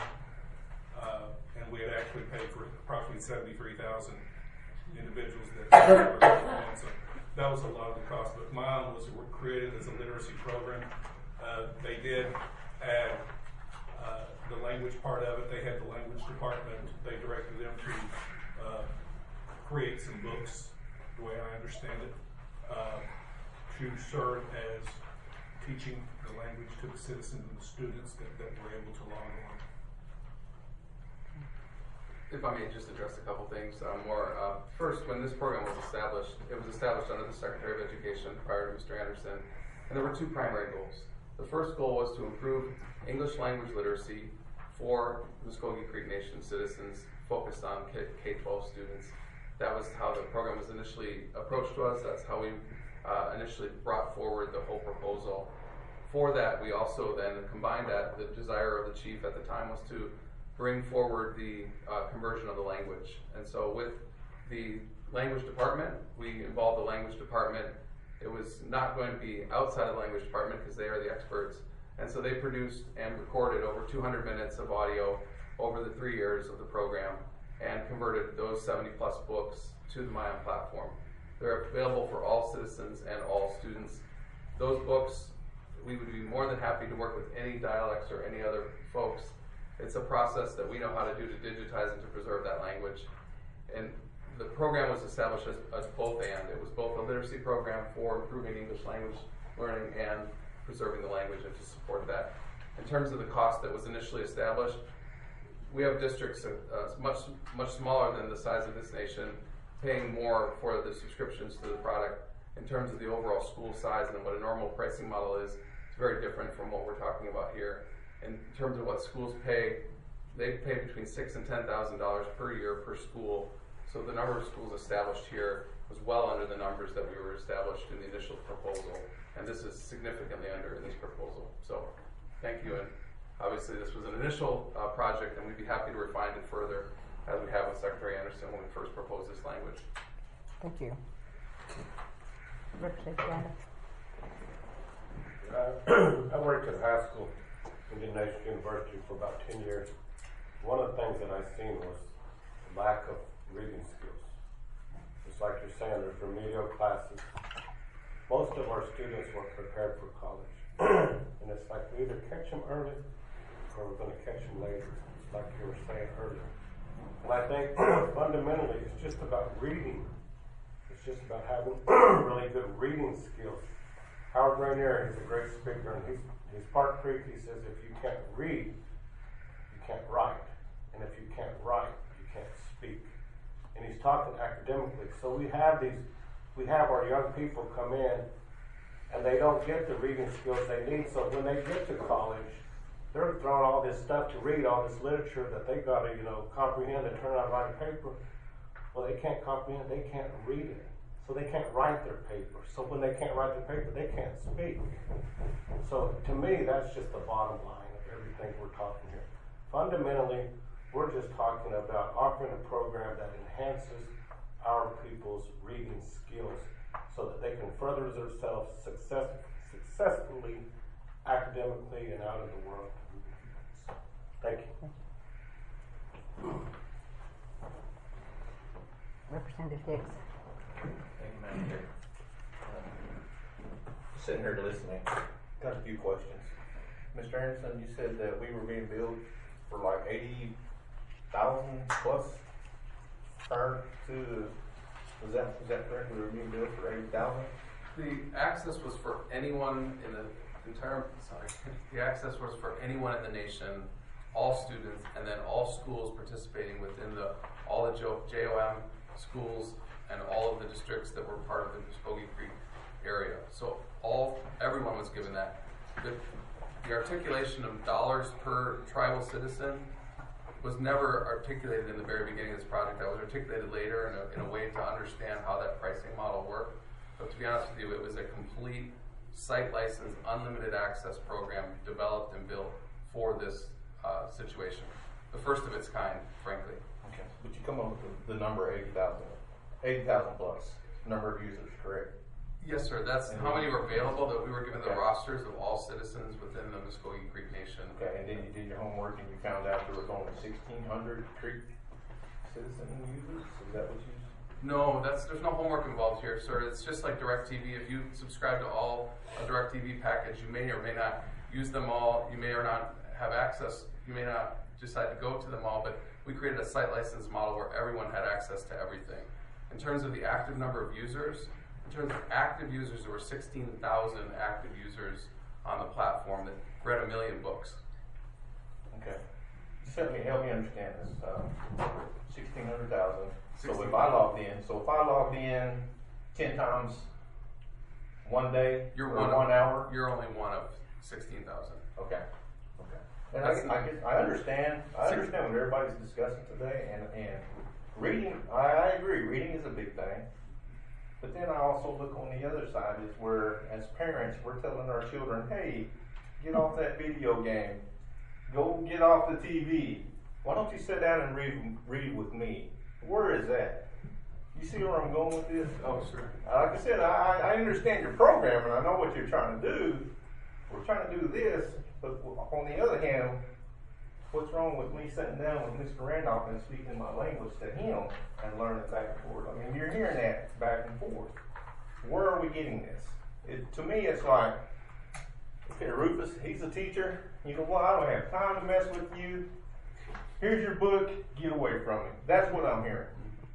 Uh, and we had actually paid for approximately seventy-three thousand individuals that were so that was a lot of the cost. But Myon was created as a literacy program. Uh, they did add uh, the language part of it. They had the language department. They directed them to uh, create some books, the way I understand it, uh, to serve as teaching the language to the citizens and the students that, that were able to log on. If I may just address a couple things uh, more. Uh, first, when this program was established, it was established under the Secretary of Education prior to Mister Anderson, and there were two primary goals. The first goal was to improve English language literacy for Muskogee Creek Nation citizens focused on K twelve students. That was how the program was initially approached to us. That's how we uh, initially brought forward the whole proposal. For that, we also then combined that. The desire of the chief at the time was to bring forward the uh, conversion of the language. And so with the language department, we involved the language department It was not going to be outside of the language department because they are the experts. And so they produced and recorded over two hundred minutes of audio over the three years of the program and converted those seventy plus books to the Mion platform. They're available for all citizens and all students. Those books, we would be more than happy to work with any dialects or any other folks. It's a process that we know how to do to digitize and to preserve that language. And the program was established as, as both and. It was both a literacy program for improving English language learning and preserving the language and to support that. In terms of the cost that was initially established, we have districts uh, much much smaller than the size of this nation paying more for the subscriptions to the product. In terms of the overall school size and what a normal pricing model is, it's very different from what we're talking about here. In terms of what schools pay, they pay between six and ten thousand dollars per year per school. So the number of schools established here was well under the numbers that we were established in the initial proposal, and this is significantly under in this proposal. So, thank you. And obviously, this was an initial uh, project, and we'd be happy to refine it further, as we have with Secretary Anderson when we first proposed this language. Thank you. Representative Gander. Uh, I worked at a high school, Indian Nation University, for about ten years. One of the things that I seen was the lack of reading skills. Just like you're saying, there's remedial classes. Most of our students were prepared for college. And it's like we either catch them early or we're going to catch them later, like you were saying earlier. And I think fundamentally it's just about reading. It's just about having really good reading skills. Howard Rainier, he's a great speaker, and he's, he's Park Creek. He says if you can't read, you can't write. And if you can't write, you can't speak. And he's talking academically. So we have these, we have our young people come in, and they don't get the reading skills they need. So when they get to college, they're throwing all this stuff to read, all this literature that they got to, you know, comprehend and turn out and write a paper. Well, they can't comprehend, they can't read it. So they can't write their paper. So when they can't write their paper, they can't speak. So to me, that's just the bottom line of everything we're talking here. Fundamentally, we're just talking about offering a program that enhances our people's reading skills so that they can further themselves success, successfully, academically, and out in the world. Thank you. Representative Dix. Thank you, Madam Chair. Uh, sitting here listening, got a few questions. Mister Anderson, you said that we were being billed for like eighty thousand plus prior to, was that, was that correct? We were being billed for eighty thousand? The access was for anyone in the entire, sorry, the access was for anyone in the nation, all students, and then all schools participating within the, all the J O M schools and all of the districts that were part of the Muskogee Creek area. So all, everyone was given that. The, the articulation of dollars per tribal citizen was never articulated in the very beginning of this project. That was articulated later in a, in a way to understand how that pricing model worked. But to be honest with you, it was a complete site license, unlimited access program developed and built for this uh, situation. The first of its kind, frankly. Okay. But you come up with the, the number eighty thousand. eighty thousand plus number of users, correct? Yes, sir. That's and how many were available that we were given the okay. rosters of all citizens within the Muskogee Creek Nation. Okay, and then you did your homework and you found out there was only sixteen hundred Creek citizen users? Is that what you? No, that's there's no homework involved here, sir. It's just like DirecTV. If you subscribe to all a DirecTV package, you may or may not use them all. You may or not have access. You may not decide to go to them all, but we created a site license model where everyone had access to everything. In terms of the active number of users, in terms of active users, there were sixteen thousand active users on the platform that read a million books. Okay. Just help me, help me understand this. Um, sixteen hundred thousand. So if I logged in, so if I logged in ten times one day you're or one, one of, hour? You're only one of sixteen thousand. Okay. Okay. And I, I, get, I understand, I understand what everybody's discussing today, and, and reading, I, I agree, reading is a big thing. But then I also look on the other side is where, as parents, we're telling our children, hey, get off that video game. Go get off the T V. Why don't you sit down and read read with me? Where is that? You see where I'm going with this? Oh, sure. Uh, like I said, I, I understand your program and I know what you're trying to do. We're trying to do this, but on the other hand, what's wrong with me sitting down with Mister Randolph and speaking my language to him and learning back and forth? I mean, you're hearing that back and forth. Where are we getting this? It, to me, it's like, okay, Rufus, he's a teacher. You know what? I don't have time to mess with you. Here's your book. Get away from me. That's what I'm hearing.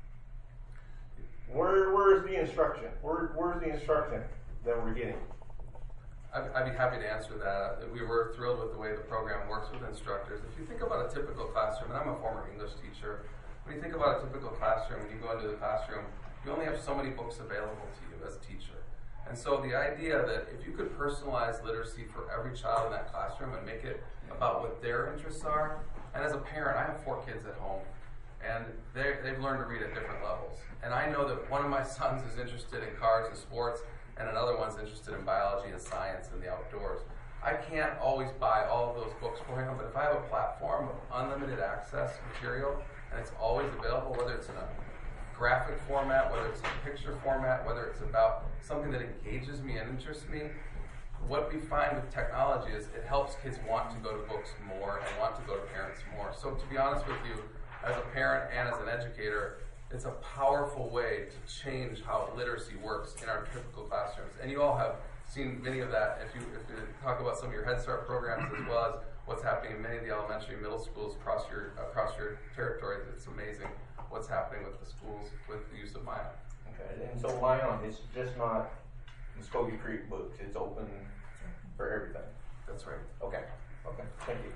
Where, where's the instruction? Where, where's the instruction that we're getting? I'd, I'd be happy to answer that. We were thrilled with the way the program works with instructors. If you think about a typical classroom, and I'm a former English teacher, when you think about a typical classroom, when you go into the classroom, you only have so many books available to you as a teacher. And so the idea that if you could personalize literacy for every child in that classroom and make it about what their interests are, and as a parent, I have four kids at home, and they've learned to read at different levels. And I know that one of my sons is interested in cars and sports, and another one's interested in biology and science and the outdoors. I can't always buy all of those books for him, but if I have a platform of unlimited access material, and it's always available, whether it's in a graphic format, whether it's in a picture format, whether it's about something that engages me and interests me, what we find with technology is it helps kids want to go to books more and want to go to parents more. So to be honest with you, as a parent and as an educator, it's a powerful way to change how literacy works in our typical classrooms. And you all have seen many of that if you, if you talk about some of your Head Start programs as well as what's happening in many of the elementary and middle schools across your, across your territories. It's amazing what's happening with the schools with the use of Maya. Okay, and so Lion is just not Muskogee Creek books. It's open for everything. That's right. Okay. Okay. Thank you.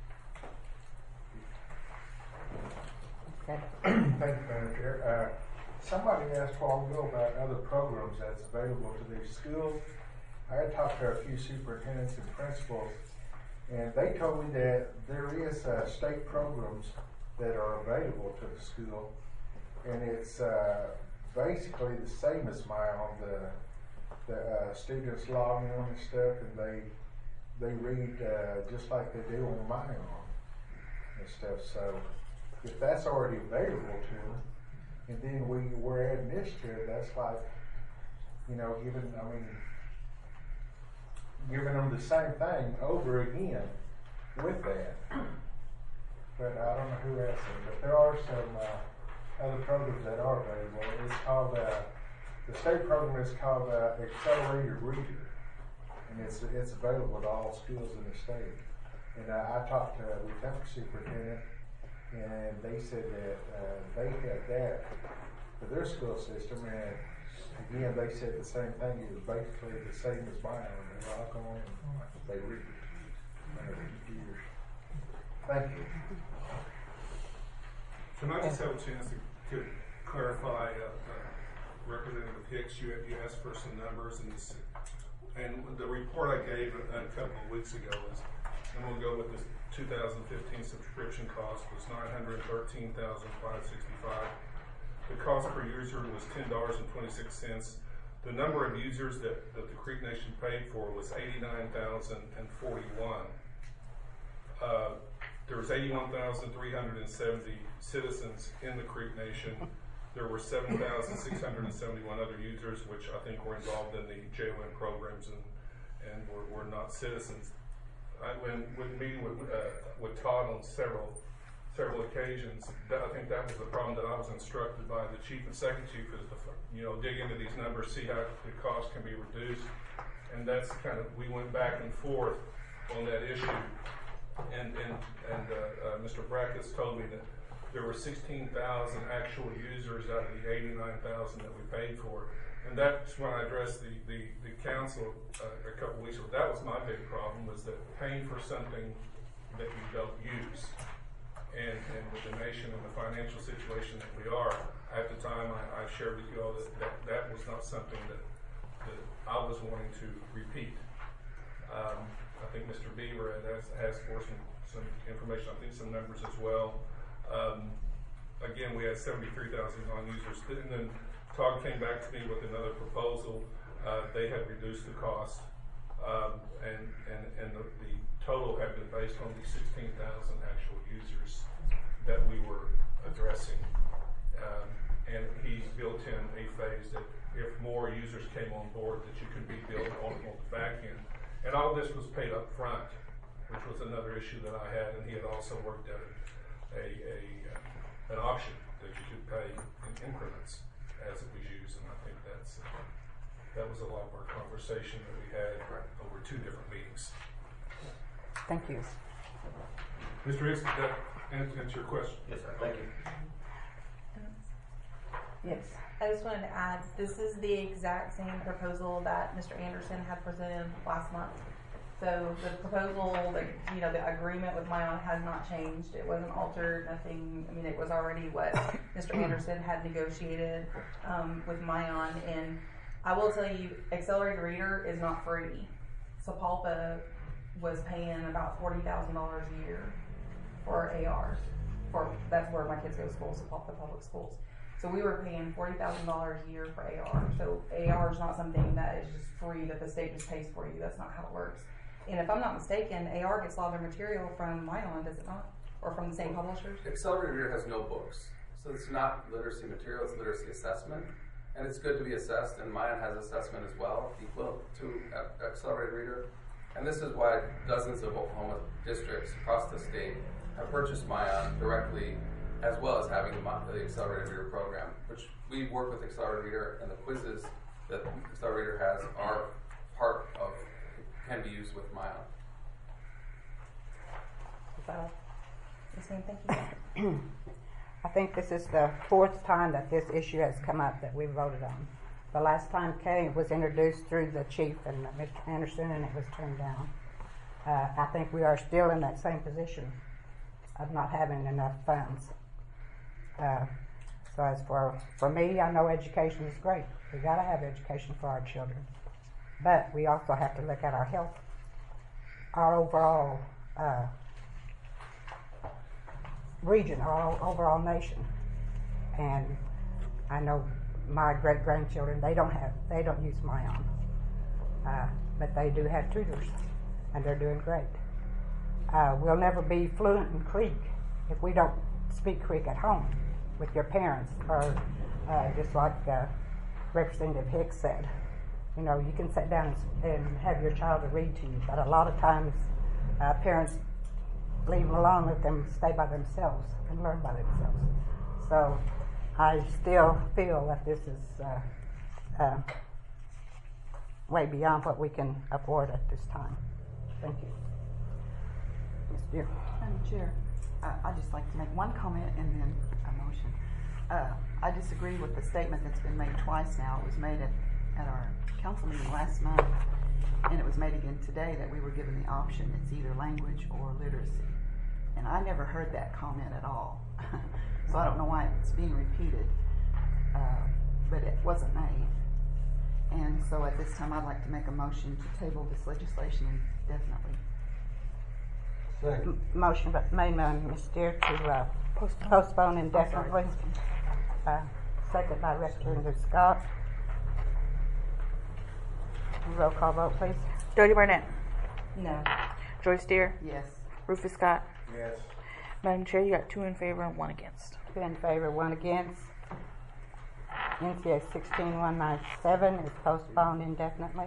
Okay. Thank you, Madam Chair. Uh, somebody asked a while ago about other programs that's available to these schools. I had talked to a few superintendents and principals, and they told me that there is uh, state programs that are available to the school, and it's uh, basically the same as Maya. On the the uh, students log in and stuff, and they they read uh, just like they do on Maya and stuff. So if that's already available to them, and then we we're adding this to it, that's like, you know, giving I mean giving them the same thing over again with that. But I don't know who else is, but there are some uh, other programs that are available. It's called, uh, the state program is called uh, Accelerated Reader, and it's it's available to all schools in the state. And uh, I talked to the Lieutenant Superintendent, and they said that uh, they had that for their school system, and again, they said the same thing. It was basically the same as mine. They log on and they read it on their computers. Thank you. Can I just have a chance to, to clarify, uh, uh, Representative Hicks, you, you asked for some numbers, and this, and the report I gave a, a couple of weeks ago is, I'm going to go with this two thousand fifteen subscription cost was nine hundred thirteen thousand five hundred sixty-five dollars. The cost per user was ten dollars and twenty-six cents. The number of users that, that the Creek Nation paid for was eighty-nine thousand forty-one. Uh, there was eighty-one thousand three hundred seventy citizens in the Creek Nation. There were seven thousand six hundred seventy-one other users, which I think were involved in the J O N programs and, and were, were not citizens. I went with meeting with, uh, with Todd on several several occasions. That, I think that was the problem that I was instructed by the chief and second chief is to, you know, dig into these numbers, see how the cost can be reduced. And that's kind of, we went back and forth on that issue. And and, and uh, uh, Mister Brackus told me that there were sixteen thousand actual users out of the eighty-nine thousand that we paid for. And that's when I addressed the, the, the council uh, a couple weeks ago. That was my big problem, was that paying for something that you don't use. And, and with the nation and the financial situation that we are, at the time I, I shared with you all that, that that was not something that, that I was wanting to repeat. Um, I think Mister Beaver has asked for some, some information, I think some numbers as well. Um, again, we had seventy-three thousand non-users. And then Todd came back to me with another proposal. Uh, they had reduced the cost, um, and, and, and the, the total had been based on the sixteen thousand actual users that we were addressing. Um, and he built in a phase that if more users came on board, that you could be billed on, on the back end. And all this was paid up front, which was another issue that I had, and he had also worked at a, a, uh, an option that you could pay in increments as it was used, and I think that's, uh, that was a lot of our conversation that we had over two different meetings. Thank you. Mister Hicks, did that answer, answer your question? Yes, sir. Thank you. Yes. I just wanted to add, this is the exact same proposal that Mister Anderson had presented last month. So the proposal, the, you know, the agreement with Myon has not changed. It wasn't altered, nothing. I mean, it was already what Mister Anderson had negotiated um, with Myon. And I will tell you, Accelerated Reader is not free. Sapulpa was paying about forty thousand dollars a year for A Rs. For that's where my kids go to school, Sapulpa Public Schools. So we were paying forty thousand dollars a year for A R. So A R is not something that is just free that the state just pays for you. That's not how it works. And if I'm not mistaken, A R gets a lot of their material from Myon, does it not? Or from the same publishers? Accelerated Reader has no books. So it's not literacy material, it's literacy assessment. And it's good to be assessed, and Myon has assessment as well, equal to Accelerated Reader. And this is why dozens of Oklahoma districts across the state have purchased Myon directly, as well as having the, the Accelerated Reader program, which we work with Accelerated Reader, and the quizzes that Accelerated Reader has are part of, can be used with Myon. Yes, ma'am, thank you. I think this is the fourth time that this issue has come up that we voted on. The last time came, it was introduced through the chief and Mister Anderson, and it was turned down. Uh, I think we are still in that same position of not having enough funds. Uh, so as for, for me, I know education is great. We got to have education for our children. But we also have to look at our health, our overall uh, region, our overall nation. And I know my great-grandchildren, they don't have, they don't use Myon. Uh, but they do have tutors, and they're doing great. Uh, we'll never be fluent in Creek if we don't speak Creek at home with your parents, or uh, just like uh, Representative Hicks said, you know, you can sit down and, and have your child to read to you, but a lot of times uh, parents leave them alone, let them stay by themselves and learn by themselves. So I still feel that this is uh, uh, way beyond what we can afford at this time. Thank you. Miz Deere. Madam Chair, uh, I'd just like to make one comment and then a motion. Uh, I disagree with the statement that's been made twice now. It was made at, at our council meeting last month, and it was made again today that we were given the option. It's either language or literacy. And I never heard that comment at all. So I don't know why it's being repeated, uh, but it wasn't made. And so at this time, I'd like to make a motion to table this legislation indefinitely. M- motion but made by Miz Deere to uh, postpone. postpone indefinitely. Uh, second by Representative Scott. Roll call vote, please. Jody Barnett. No. Joyce Deere. Yes. Rufus Scott. Yes. Madam Chair, you got two in favor and one against. Two in favor, one against. N C A sixteen one ninety-seven is postponed indefinitely.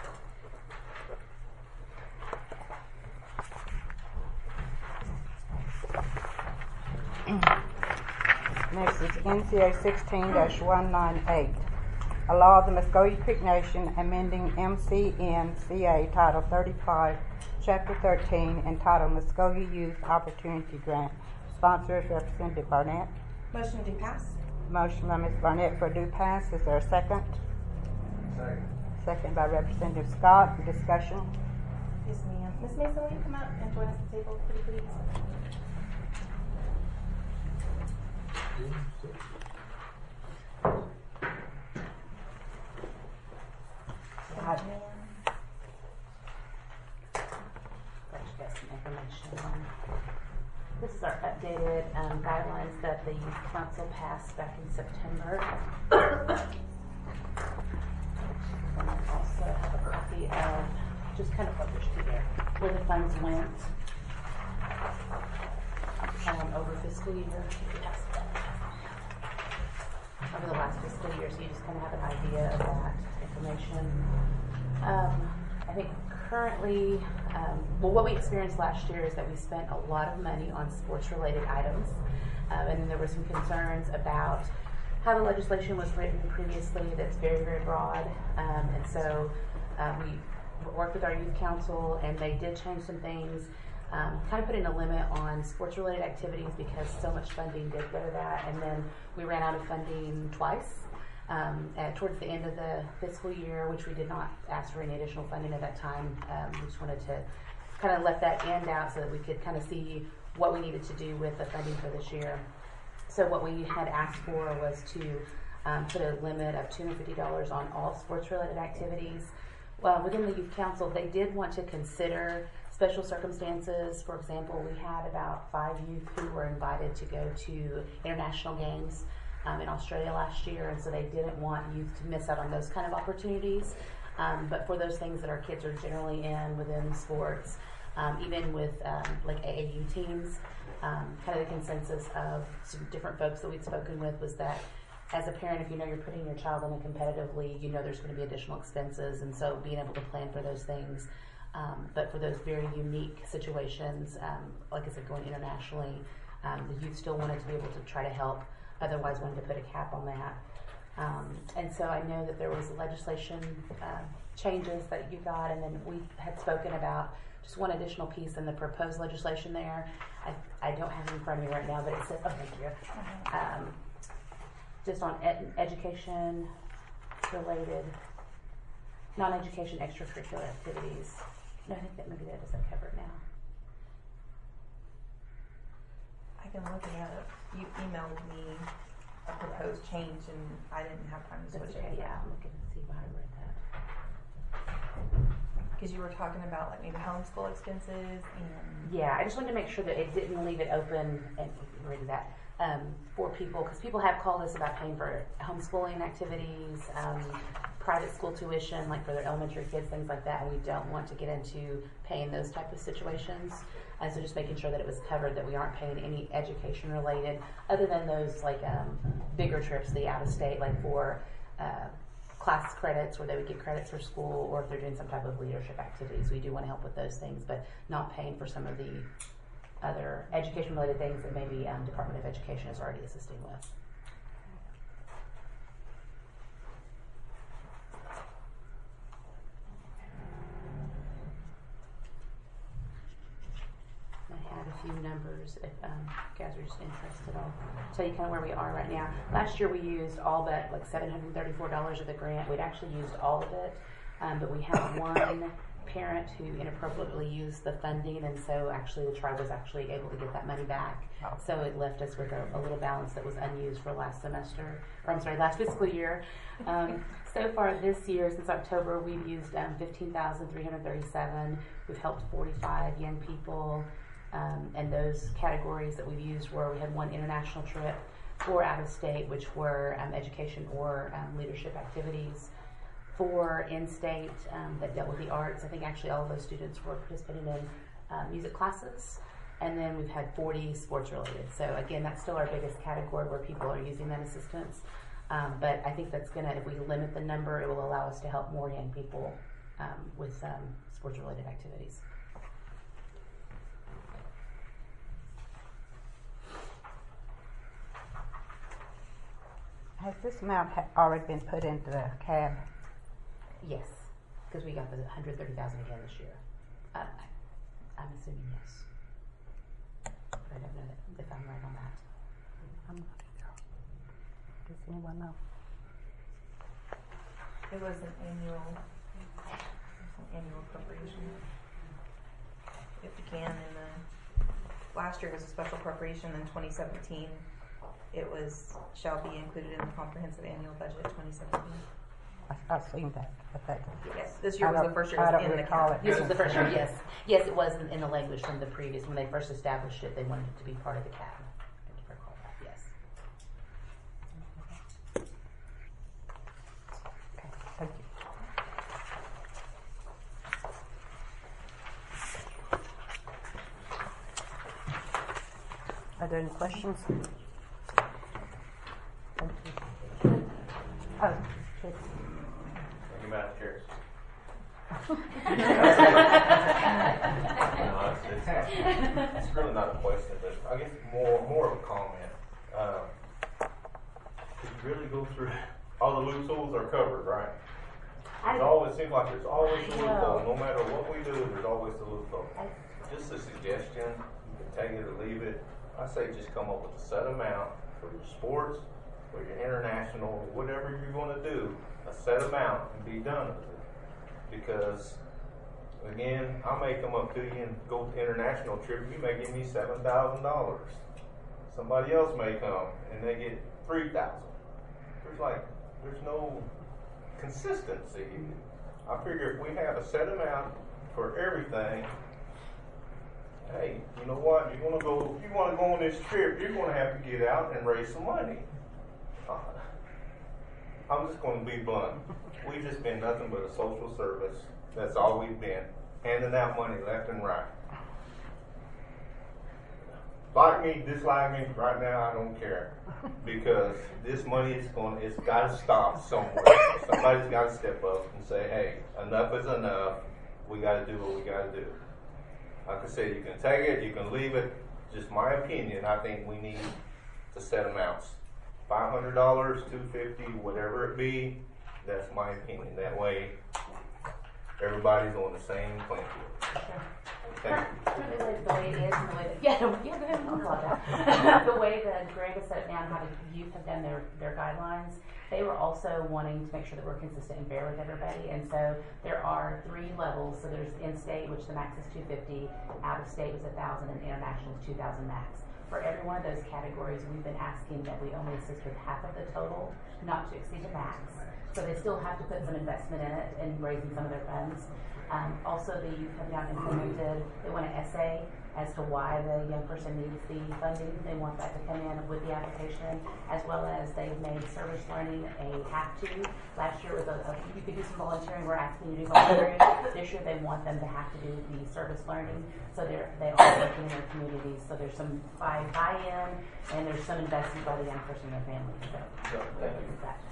Next is N C A sixteen one ninety-eight, a law of the Muscogee Creek Nation amending M C N C A Title thirty-five, Chapter thirteen, entitled Muskogee Youth Opportunity Grant. Sponsors Representative Barnett. Motion to pass. Motion by Miz Barnett for due pass. Is there a second? Second. Second by Representative Scott. Discussion. Yes, ma'am. Miz Mason, will you come up and join us at the table, pretty please? Got some information. This is our updated um, guidelines that the Youth Council passed back in September. And I also have a copy of just kind of published here where the funds went um, over fiscal year. over the last fiscal year, so you just kind of have an idea of that information. Um, I think currently, um, well, what we experienced last year is that we spent a lot of money on sports-related items, um, and then there were some concerns about how the legislation was written previously that's very, very broad, um, and so uh, we worked with our youth council, and they did change some things, um, kind of putting a limit on sports-related activities because so much funding did go to that, and then we ran out of funding twice. Um, at, towards the end of the fiscal year, which we did not ask for any additional funding at that time. Um, we just wanted to kind of let that end out so that we could kind of see what we needed to do with the funding for this year. So what we had asked for was to um, put a limit of two hundred fifty dollars on all sports-related activities. Well, within the Youth Council, they did want to consider special circumstances. For example, we had about five youth who were invited to go to international games Um, in Australia last year, and so they didn't want youth to miss out on those kind of opportunities. Um, but for those things that our kids are generally in within sports, um, even with um, like A A U teams, um, kind of the consensus of some different folks that we'd spoken with was that as a parent, if you know you're putting your child in a competitive league, you know there's going to be additional expenses, and so being able to plan for those things. Um, but for those very unique situations, um, like I said, going internationally, um, the youth still wanted to be able to try to help. Otherwise, wanted to put a cap on that. Um, and so I know that there was legislation uh, changes that you got, and then we had spoken about just one additional piece in the proposed legislation there. I, I don't have it in front of me right now, but it says, oh, thank you. Um, just on ed- education related, non-education extracurricular activities. No, I think that maybe that doesn't cover it now. I can look it up. You emailed me a proposed change, and I didn't have time to switch okay, it. Yeah, I'm looking to see why I read that. Because you were talking about like maybe homeschool expenses and. Yeah, I just wanted to make sure that it didn't leave it open and read that um, for people, because people have called us about paying for homeschooling activities, um, private school tuition, like for their elementary kids, things like that, and we don't want to get into paying those type of situations. And so just making sure that it was covered, that we aren't paying any education related, other than those like um, bigger trips, the out of state, like for uh, class credits where they would get credits for school, or if they're doing some type of leadership activities. We do want to help with those things, but not paying for some of the other education related things that maybe um, Department of Education is already assisting with. I have a few numbers if um, you guys are just interested. I'll tell you kind of where we are right now. Last year we used all but like seven hundred thirty-four dollars of the grant. We'd actually used all of it, um, but we had one parent who inappropriately used the funding, and so actually the tribe was actually able to get that money back. Oh. So it left us with a, a little balance that was unused for last semester, or I'm sorry, last fiscal year. Um, so far this year, since October, we've used um, fifteen thousand three hundred thirty-seven. We've helped forty-five young people. Um, and those categories that we've used were, we had one international trip, four out of state, which were um, education or um, leadership activities, four in-state um, that dealt with the arts. I think actually all of those students were participating in uh, music classes, and then we've had forty sports related. So again, that's still our biggest category where people are using that assistance. Um, but I think that's gonna, if we limit the number, it will allow us to help more young people um, with um, sports related activities. Has this amount ha- already been put into the C A B? Yes, because we got the one hundred thirty thousand again this year. Um, I, I'm assuming yes. But I don't know that, if I'm right on that. I'm not sure. Does anyone know? It was an annual, an annual appropriation. It began in the, last year was a special appropriation, in twenty seventeen. It was, shall be included in the comprehensive annual budget twenty seventeen. I, I've seen that, but that. Yes, this year I was the don't- first year I it was don't in the recall cap. it. This was the first year, yes. Yes, it was in, in the language from the previous, when they first established it, they wanted it to be part of the C A B. I can recall that, yes. Okay, thank you. Are there any questions? Thank you. Good. Thank you, Madam Chair. No, it's, it's, it's really not a question, but I guess more more of a comment. Um, If you really go through, all the loopholes are covered, right? There's always, seems like there's always a loophole. No matter what we do, there's always a loophole. Just a suggestion, you can take it or leave it. I say just come up with a set amount for your sports, for your international, whatever you're going to do, a set amount and be done with it. Because, again, I may come up to you and go to international trip, you may give me seven thousand dollars. Somebody else may come and they get three thousand dollars. There's like, there's no consistency. I figure if we have a set amount for everything, hey, you know what? You're gonna go. If you want to go on this trip, you're gonna have to get out and raise some money. Uh, I'm just gonna be blunt. We've just been nothing but a social service. That's all we've been, handing out money left and right. Like me, dislike me, right now I don't care. Because this money is going, it's got to stop somewhere. Somebody's got to step up and say, hey, enough is enough. We got to do what we got to do. Like I said, you can take it, you can leave it. Just my opinion, I think we need to set amounts. five hundred dollars, two hundred fifty dollars, whatever it be, that's my opinion. That way, everybody's on the same playing field. Thank you. The way it is and the way that, yeah, yeah, go ahead and talk about that. The way that Greg has set it down, how the youth have done their, their guidelines, they were also wanting to make sure that we're consistent and fair with everybody. And so there are three levels. So there's in-state, which the max is two hundred fifty dollars, out-of-state was one thousand dollars, and international is two thousand dollars max. For every one of those categories, we've been asking that we only assist with half of the total, not to exceed the max. So they still have to put some investment in it and raising some of their funds. Um, also, the youth have now implemented, they want an essay as to why the young person needs the funding. They want that to come in with the application, as well as they've made service learning a have to. Last year was a, a you could do some volunteering, we're asking you to do volunteering. This year they want them to have to do the service learning. So they're, they are working in their communities. So there's some buy, buy-in and there's some investment by the young person and their family. So, thank you. That.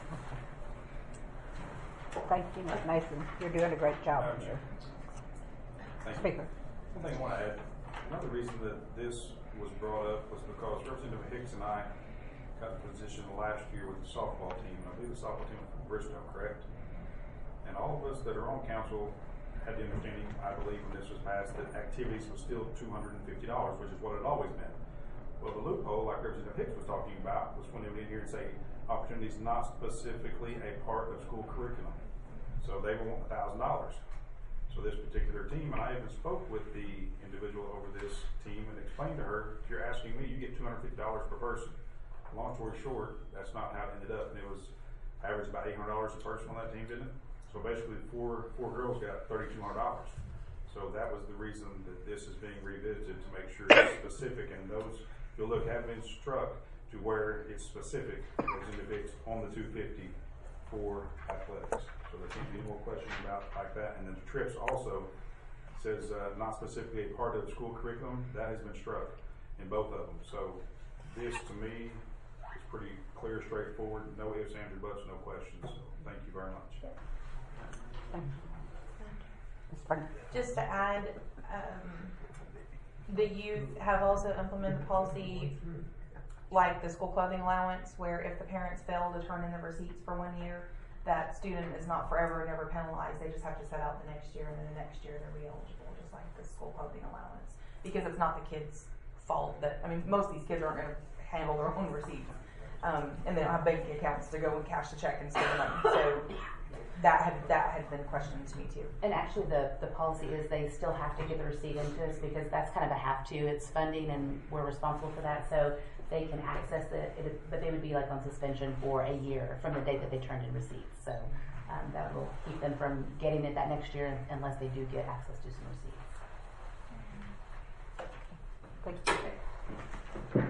Thank you, Miz Mason. You're doing a great job. Thank you. Speaker. One thing I want to add, another reason that this was brought up was because Representative Hicks and I got the position last year with the softball team. I believe the softball team was from Bristow, correct? And all of us that are on council had the understanding, I believe, when this was passed, that activities was still two hundred fifty dollars, which is what it always been. Well, the loophole, like Representative Hicks was talking about, was when they would in here and say opportunities not specifically a part of school curriculum. So they want one thousand dollars. So this particular team, and I even spoke with the individual over this team and explained to her, if you're asking me, you get two hundred fifty dollars per person. Long story short, that's not how it ended up. And it was average about eight hundred dollars a person on that team, didn't it? So basically four four girls got thirty-two hundred dollars. So that was the reason that this is being revisited, to make sure it's specific, and those, you'll look, have been struck to where it's specific, as indicates on the two hundred fifty for athletics. So there can't be any more questions about like that. And then the trips also says uh, not specifically a part of the school curriculum. That has been struck in both of them. So this, to me, is pretty clear, straightforward. No ifs, ands, or buts, no questions. So thank you very much. Just to add, um, the youth have also implemented policy like the school clothing allowance, where if the parents fail to turn in the receipts for one year, that student is not forever and ever penalized. They just have to set out the next year, and then the next year they're re-eligible, just like the school clothing allowance. Because it's not the kid's fault that, I mean, most of these kids aren't going to handle their own receipts. Um, and they don't have bank accounts to go and cash the check and spend the money. So that had that had been questioned to me too. And actually the, the policy is they still have to get the receipt into us, because that's kind of a have to. It's funding and we're responsible for that. So they can access it, it, but they would be like on suspension for a year from the date that they turned in receipts. So um, that will keep them from getting it that next year unless they do get access to some receipts. Thank you.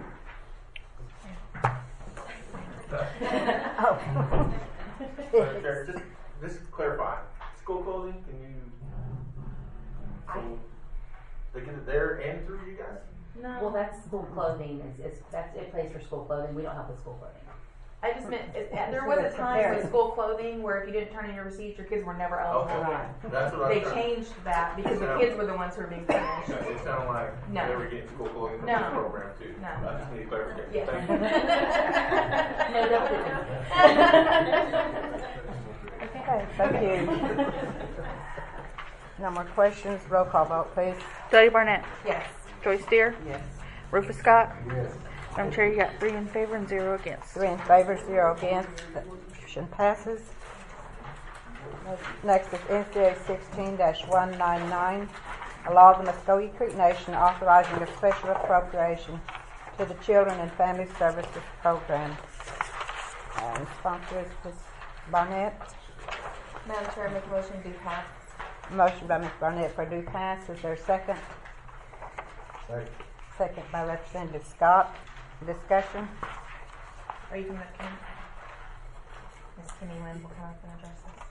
Oh. Madam Chair, just, just to clarify, school clothing, can you, so they get it there and through you guys? No. Well, that's school clothing. It's, it's that's it pays for school clothing. We don't help with school clothing. I just meant, it, Yeah, there so was a it's time comparing. with school clothing where if you didn't turn in your receipts, your kids were never eligible. Okay. Right. That's what I They thought. changed that because the Yeah. kids were the ones who were being punished. Yeah, it sounded like No. they were getting school clothing from No. this program too. No. I just need clarification. Yeah. Thank you. No, Okay, thank you. No more questions. Roll call vote, please. Jody Barnett. Yes. Joyce Deer. Yes. Rufus Scott. Yes. Madam Chair, you got three in favor and zero against. Three in favor, zero against. The motion passes. Next is N C A sixteen one ninety-nine, a law of the Muskogee Creek Nation authorizing a special appropriation to the Children and Family Services Program. And sponsor is Miz Barnett. Madam Chair, I make a motion to pass. Motion by Miz Barnett for due pass. Is there a second? Second. Second by Representative Scott. Discussion? Are you going to come? Miss Kenny Lynn will come up and address us.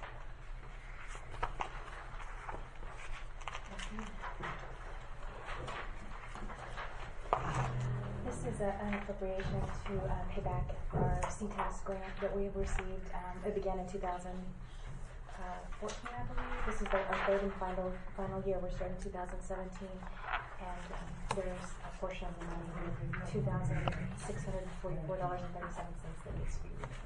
This is a, an appropriation to uh, pay back our C T A S grant that we have received. Um, it began in two thousand fourteen, I believe. This is the, our third and final final year. We're starting two thousand seventeen, and um, there's a portion of the money, two thousand six hundred forty-four dollars and thirty-seven cents, that needs to be repaid.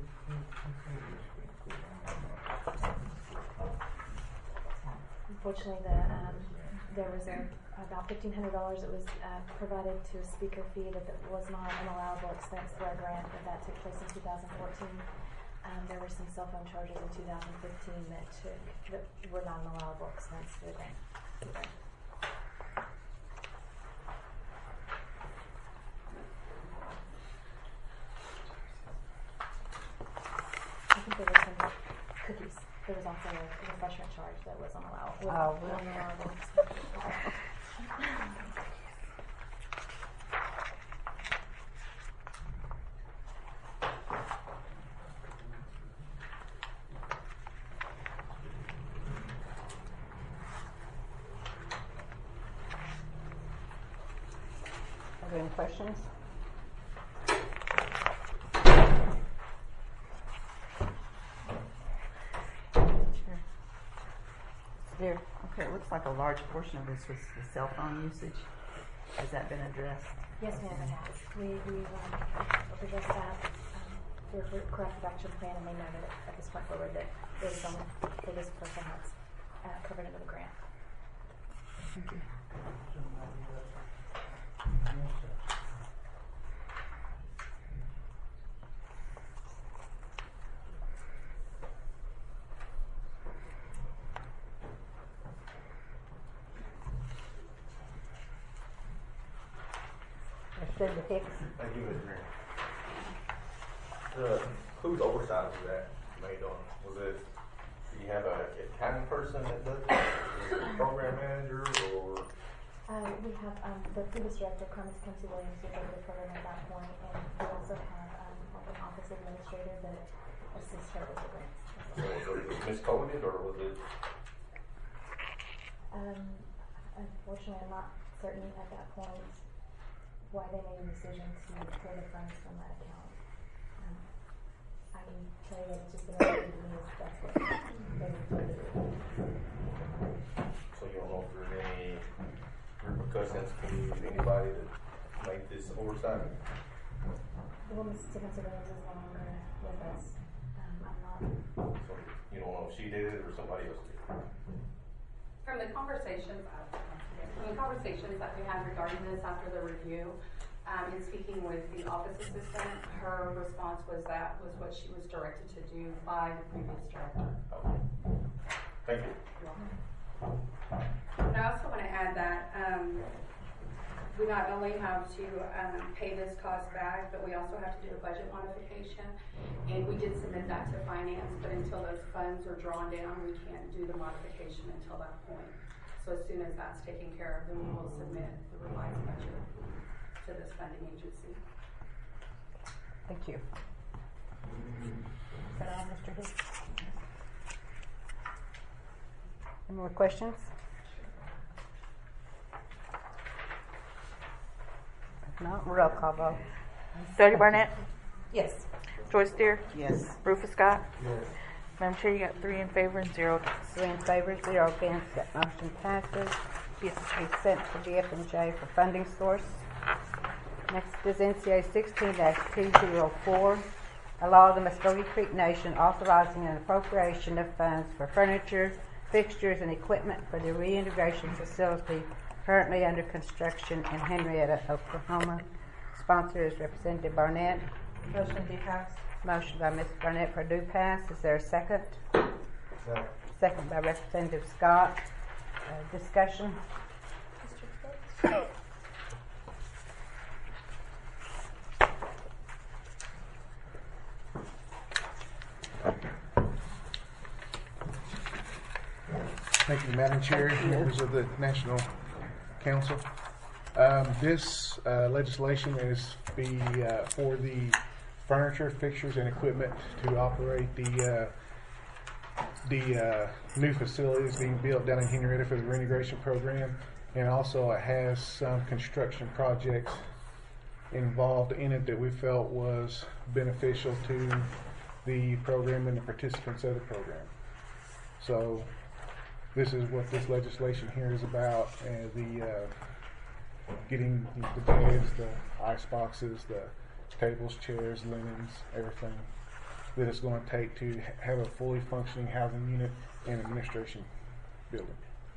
Unfortunately, the um, there was a about fifteen hundred dollars that was uh, provided to a speaker fee that, that was not an allowable expense through our grant, but that took place in two thousand fourteen. Um, there were some cell phone charges in two thousand fifteen that took that were not an allowable expense through the grant. I think there were some cookies. There was also a refreshment charge that was unallowable. Oh, really? unallowable expense. Are there any questions? There, okay, it looks like a large portion of this was the cell phone usage. Has that been addressed? Yes, ma'am, it has. We, we've um, addressed that um, through a corrective action plan, and they know that at this point forward that there's some for this person that's uh, covered under the grant. Thank you. Representative Hicks. Thank you, Miz Green. The, whose oversight was that made on? Was it, do you have a accounting person that does it? Is it a program manager or? Uh, we have um, the previous director, Carmen Kempsey Williams, who over the program at that point, and we also have um, an office administrator that assists her with the grants. So was it miscoded or was it? Um, unfortunately, I'm not certain at that point why they made a decision to pull the funds from that account. Um, I can tell you that it's just been reported to me as that's what they reported to me. So you don't know if there's any repercussions to anybody that made this oversight? Well, Missus Dickinson Williams is no longer with us. Um, I'm not. So you don't know if she did it or somebody else did it? From the conversations, uh, from the conversations that we had regarding this after the review, um, in speaking with the office assistant, her response was that was what she was directed to do by the previous director. Okay. Thank you. And I also want to add that um, we not only have to um, pay this cost back, but we also have to do a budget modification. And we did submit that to finance, but until those funds are drawn down, we can't do the modification until that point. So as soon as that's taken care of, then we will submit the revised budget to this funding agency. Thank you. Is that all, Mister Hicks? Any more questions? If not, roll call vote. Jody Barnett. Yes. Joyce Deer? Yes. Rufus Scott? Yes. Madam Chair, you got three in favor and zero against. Three in favor, zero against. That motion passes. Yes. Consent for the F and J for funding source. Next is N C A sixteen two oh four, a law of the Muskogee Creek Nation authorizing an appropriation of funds for furniture, fixtures, and equipment for the reintegration facility currently under construction in Henrietta, Oklahoma. Sponsor is Representative Barnett. Motion to pass. Motion by Miz Barnett for do pass. Is there a second? Second. Second by Representative Scott. Uh, discussion? Thank you, Madam Chair, members of the National Council. Um, this uh, legislation is the, uh, for the furniture, fixtures, and equipment to operate the uh, the uh, new facilities being built down in Henrietta for the reintegration program, and also it has some construction projects involved in it that we felt was beneficial to the program and the participants of the program. So this is what this legislation here is about, and the uh, getting the beds, the ice boxes, the tables, chairs, linens, everything that it's going to take to have a fully functioning housing unit and administration building.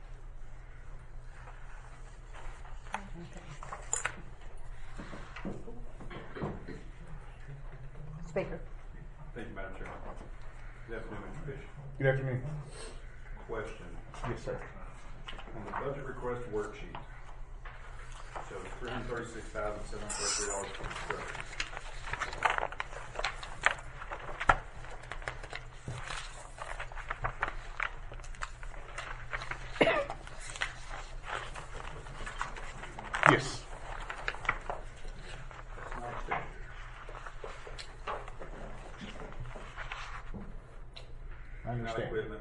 Speaker. Thank you, Madam Chair. Good afternoon, Mister Fish. Good afternoon. Question. Yes, sir. On the budget request worksheet, it shows three hundred thirty-six thousand seven hundred thirty-three dollars for construction. Yes. That's not expenditure. I understand. Not equipment.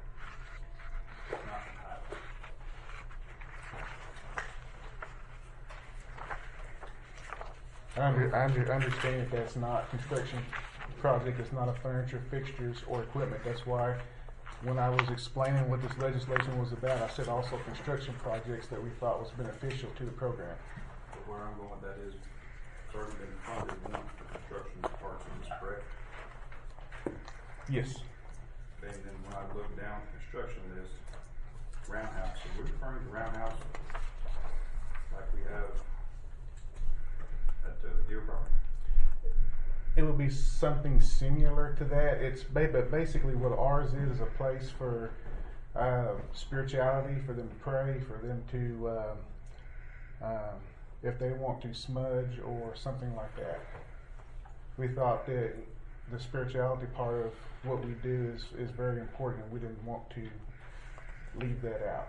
Not highway. I, under, I under, understand that that's not construction project, it's not a furniture, fixtures, or equipment. That's why when I was explaining what this legislation was about, I said also construction projects that we thought was beneficial to the program. But where I'm going with that is, it's already been funded once for construction parts of this, correct? Yes. And then when I look down the construction list, roundhouse, so we're referring to roundhouse like we have at the Deer property. It would be something similar to that. It's ba- but basically what ours is is a place for uh, spirituality, for them to pray, for them to, um, um, if they want to smudge or something like that. We thought that the spirituality part of what we do is, is very important, and we didn't want to leave that out.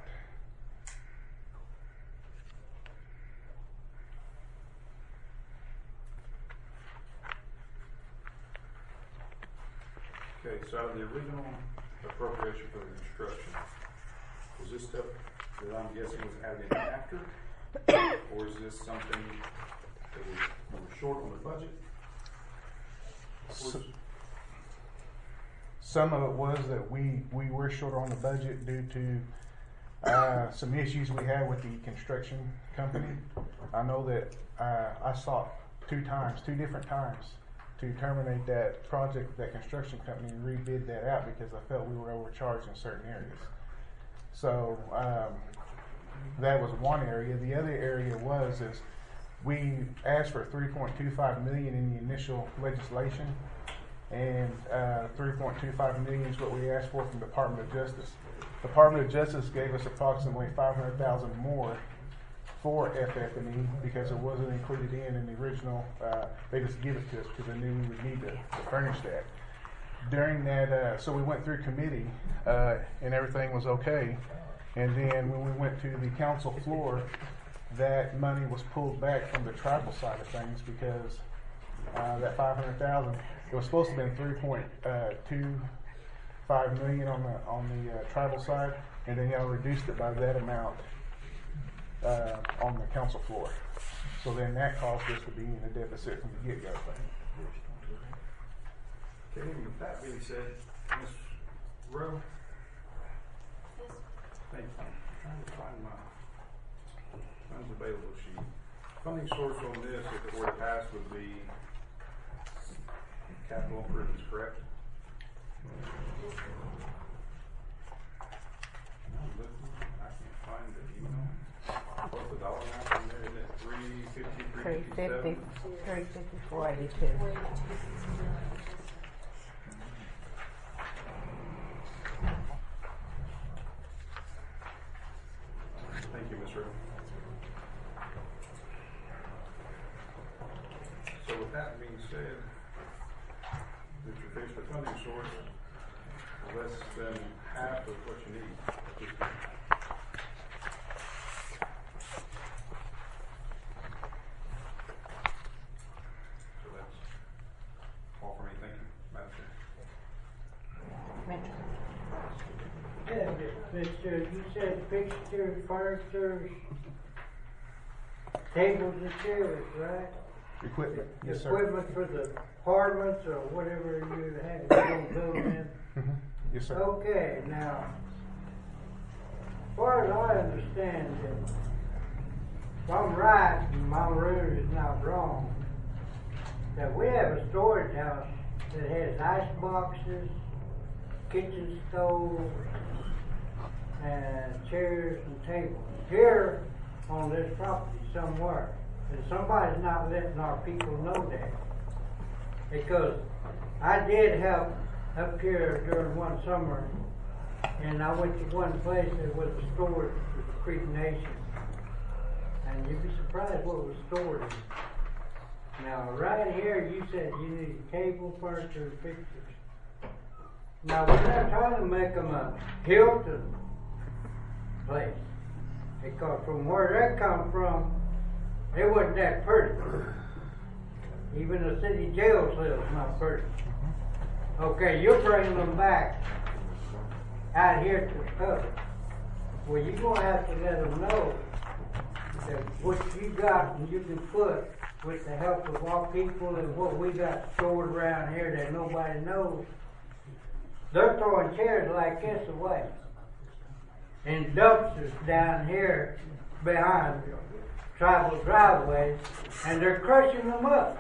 Okay, so out of the original appropriation for the construction, was this stuff that I'm guessing was added in after? Or is this something that was, we were short on the budget? So, some of it was that we, we were short on the budget due to uh, some issues we had with the construction company. I know that uh, I sought two times, two different times, to terminate that project, that construction company, and rebid that out because I felt we were overcharged in certain areas. So um, that was one area. The other area was is we asked for three point two five million in the initial legislation, and uh, three point two five million is what we asked for from the Department of Justice. The Department of Justice gave us approximately five hundred thousand more for F F and E because it wasn't included in in the original. Uh, they just give it to us because they knew we would need to, to furnish that. During that, uh, so we went through committee uh, and everything was okay. And then when we went to the council floor, that money was pulled back from the tribal side of things because uh, that five hundred thousand, it was supposed to have been three point two five million on the on the uh, tribal side, and then y'all reduced it by that amount uh, on the council floor. So then that caused us to be in a deficit from the get-go. Okay, with that being said, Miz Rowe? Yes. Thank you. I'm trying to find my funds available sheet. Funding source on this, if it were to pass, would be capital improvements, correct? I'm looking, I can't find the email. What's the dollar amount in there? Isn't it three fifty, Three three fifty, fifty-seven? three fifty-four eighty-two. Thank you, Miz Riddle. So with that being said, that you're faced with funding source less than half of what you need at this point. So that's all for me. Thank you, Madam Chair. Mitchell. Yeah, Mister, you said fixtures, furniture, tables and chairs, right? Equipment, yes, sir. Equipment for the apartments or whatever you have, you don't build in. Mhm. Yes, sir. Okay, now, as far as I understand it, if I'm right and my room is not wrong, that we have a storage house that has ice boxes, kitchen stoves, and chairs and tables here on this property somewhere. And somebody's not letting our people know that. Because I did help up here during one summer, and I went to one place that was stored with the Creek Nation. And you'd be surprised what was stored in. Now, right here, you said you need table, furniture, and fixtures. Now, we're not trying to make them a Hilton place. Because from where that come from, it wasn't that pretty. Even the city jail cell's not pretty. Okay, you're bringing them back out here to the public. Well, you're going to have to let them know that what you got and you can put with the help of our people and what we got stored around here that nobody knows. They're throwing chairs like this away in dumpsters down here behind tribal driveways, and they're crushing them up.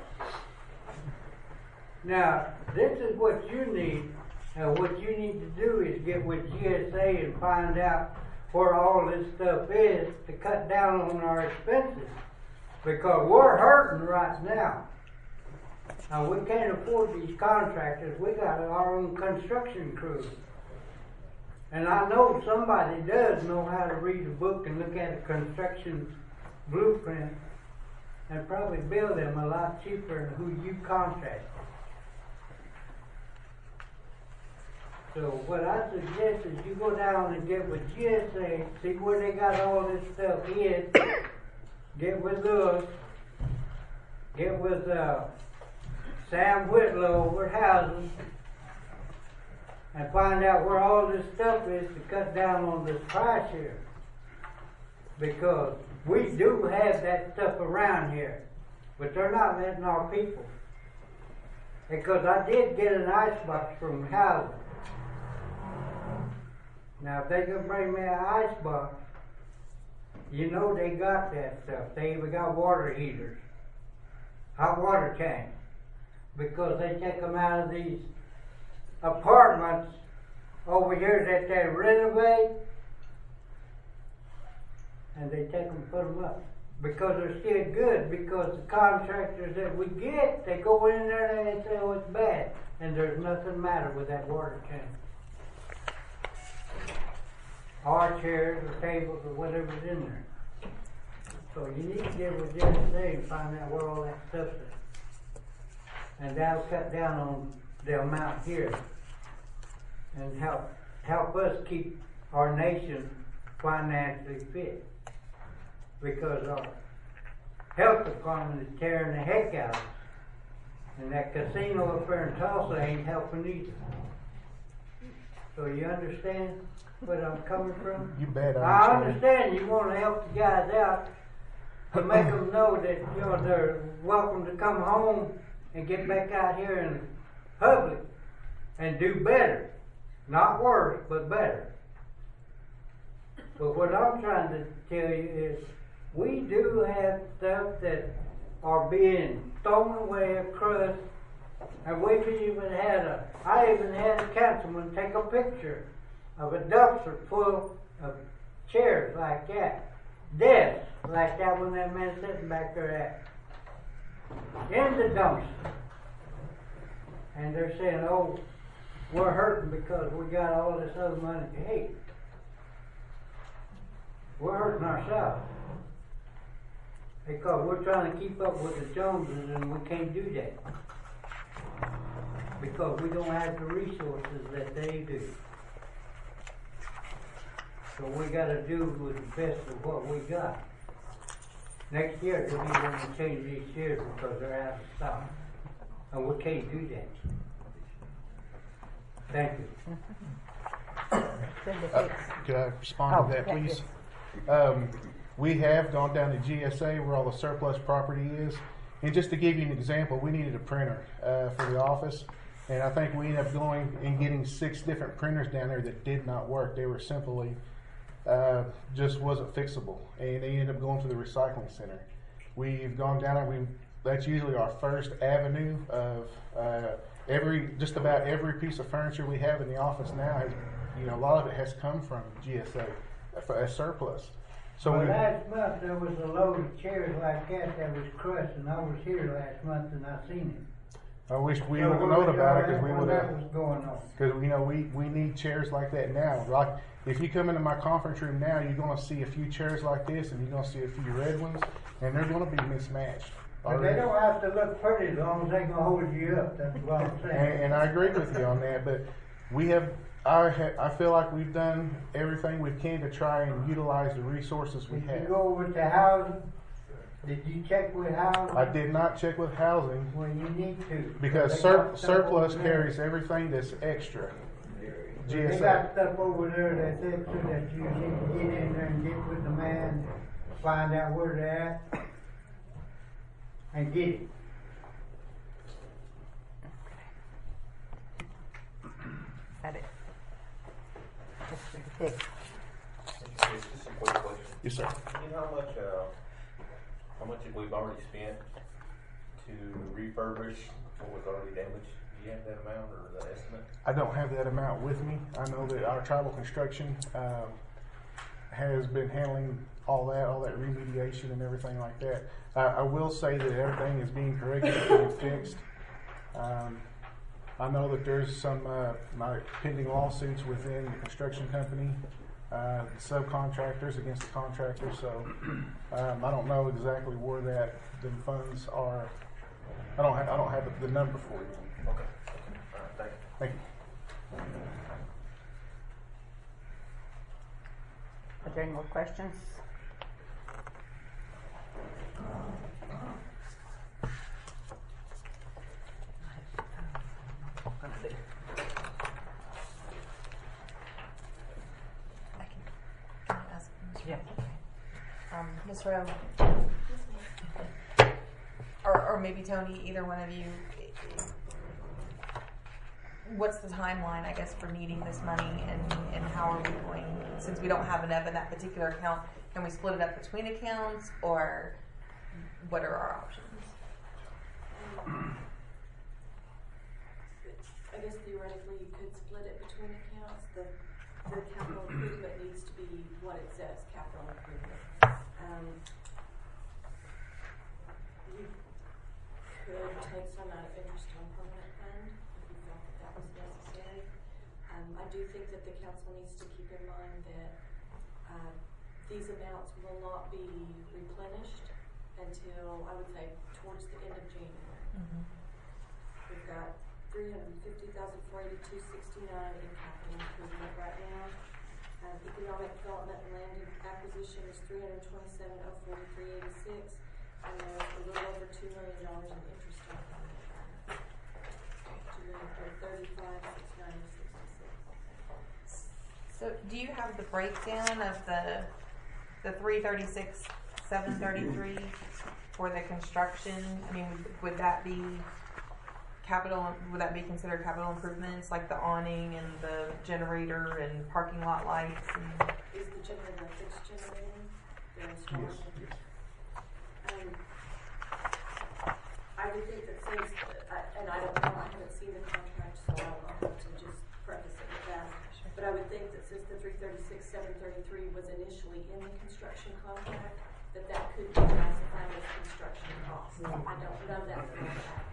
Now, this is what you need, and what you need to do is get with G S A and find out where all this stuff is to cut down on our expenses, because we're hurting right now. Now, we can't afford these contractors. We got our own construction crew. And I know somebody does know how to read a book and look at a construction blueprint and probably build them a lot cheaper than who you contract. So what I suggest is you go down and get with G S A, see where they got all this stuff in, get with us, get with uh, Sam Whitlow over at Housing, and find out where all this stuff is to cut down on this price here. Because we do have that stuff around here, but they're not letting our people. Because I did get an icebox from Housing. Now, if they can bring me an icebox, you know they got that stuff. They even got water heaters, hot water tanks, because they take them out of these apartments over here that they renovate, and they take them and put them up. Because they're still good, because the contractors that we get, they go in there and they say, oh, it's bad. And there's nothing matter with that water tank. Or chairs or tables or whatever's in there. So you need to get with J S A and find out where all that stuff is. And that'll cut down on the amount here. And help help us keep our nation financially fit. Because our health department is tearing the heck out of us. And that casino up there in Tulsa ain't helping either. So you understand where I'm coming from? You bet I I understand. understand you want to help the guys out to make them know that, you know, they're welcome to come home and get back out here in public. and do better. Not worse, but better. But what I'm trying to tell you is, we do have stuff that are being thrown away across, and we even had a, I even had a councilman take a picture of a dumpster full of chairs like that, desks like that one that man sitting back there at, in the dumpster. And they're saying, oh, we're hurting because we got all this other money. Hey, we're hurting ourselves. Because we're trying to keep up with the Joneses and we can't do that. Because we don't have the resources that they do. So we gotta do with the best of what we got. Next year they'll be going to change these chairs because they're out of stock. And we can't do that. Thank you. Uh, could I respond Oh, to that, yeah, please? Um, we have gone down to G S A where all the surplus property is. And just to give you an example, we needed a printer uh, for the office. And I think we ended up going and getting six different printers down there that did not work. They were simply, uh, just wasn't fixable. And they ended up going to the recycling center. We've gone down there, we that's usually our first avenue of uh, every, just about every piece of furniture we have in the office now has, you know, a lot of it has come from G S A, for a surplus. So well, we, last month there was a load of chairs like that that was crushed, and I was here last month and I seen it. I wish we So would have where known was about it y'all because at we when would that have. was going on? Because you know we, we need chairs like that now. Like if you come into my conference room now, you're going to see a few chairs like this, and you're going to see a few red ones, and they're going to be mismatched. But they don't have to look pretty as long as they can hold you up. That's what I'm saying. And, and I agree with you on that, but we have. I ha, I feel like we've done everything we can to try and utilize the resources we Did have. you go with the housing? Did you check with housing? I did not check with housing. Well, you need to. Because They sur, got stuff surplus over there. carries everything that's extra. G They S A. got stuff over there that's extra that you need to get in there and get with the man, find out where they're at, and get it. That it. Just Just a quick question. Yes, sir. You know how much, uh, how much we've already spent to refurbish what was already damaged? Do you have that amount or the estimate? I don't have that amount with me. I know that our tribal construction um, has been handling all that, all that remediation and everything like that. Uh, I will say that everything is being corrected and fixed. Um, I know that there's some uh, like pending lawsuits within the construction company, uh, subcontractors against the contractors. So um, I don't know exactly where that the funds are. I don't. Ha- I don't have the, the number for you. Okay. All right. Thank you. Thank you. Are there any more questions? Yeah. Um, Miz Rowe, or, or maybe Tony, either one of you, what's the timeline, I guess, for needing this money, and, and how are we going, since we don't have enough in that particular account, can we split it up between accounts, or what are our options? I guess theoretically you could split it between accounts. The, the capital improvement needs to be what it says, capital improvement. Um, you could take some out of interest on permanent fund if you felt that that was necessary. Um, I do think that the council needs to keep in mind that uh, these amounts will not be replenished until, I would say, towards the end of January. Mm-hmm. We've got three hundred fifty thousand four eighty-two sixty-nine in capital improvement right now. Um, economic development and land acquisition is three hundred twenty-seven oh forty-three eighty-six, and there's a little over two million dollars in interest on that. Two million thirty-five six ninety sixty-six. So do you have the breakdown of the the three thirty-six seven thirty-three for the construction? I mean, would, would that be capital, would that be considered capital improvements, like the awning and the generator and parking lot lights? And Is the generator a fixed generator? They're installed? Yes, yes. Um, I would think that since, I- and I don't know, I haven't seen the contract, so I'll I'll have to just preface it with that. But I would think that since the three thirty-six, seven thirty-three was initially in the construction contract, that that could be classified as construction costs. I don't know that for a fact.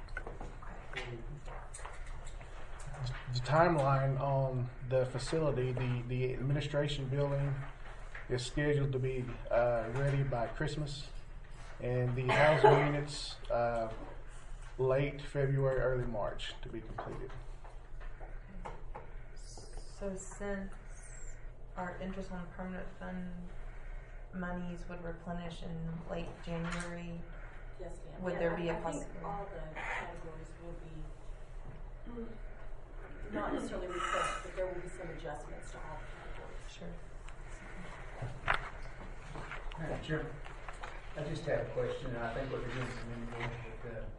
The timeline on the facility, the, the administration building is scheduled to be uh, ready by Christmas, and the housing units uh, late February, early March to be completed. so since our interest on permanent fund monies would replenish in late January, Yes, ma'am. would Yeah, there I- be a I think possibility? all the categories will be, mm, not necessarily replaced, but there will be some adjustments to all the categories. Sure. Madam Chair, I just have a question, and I think we're getting some input, but, uh,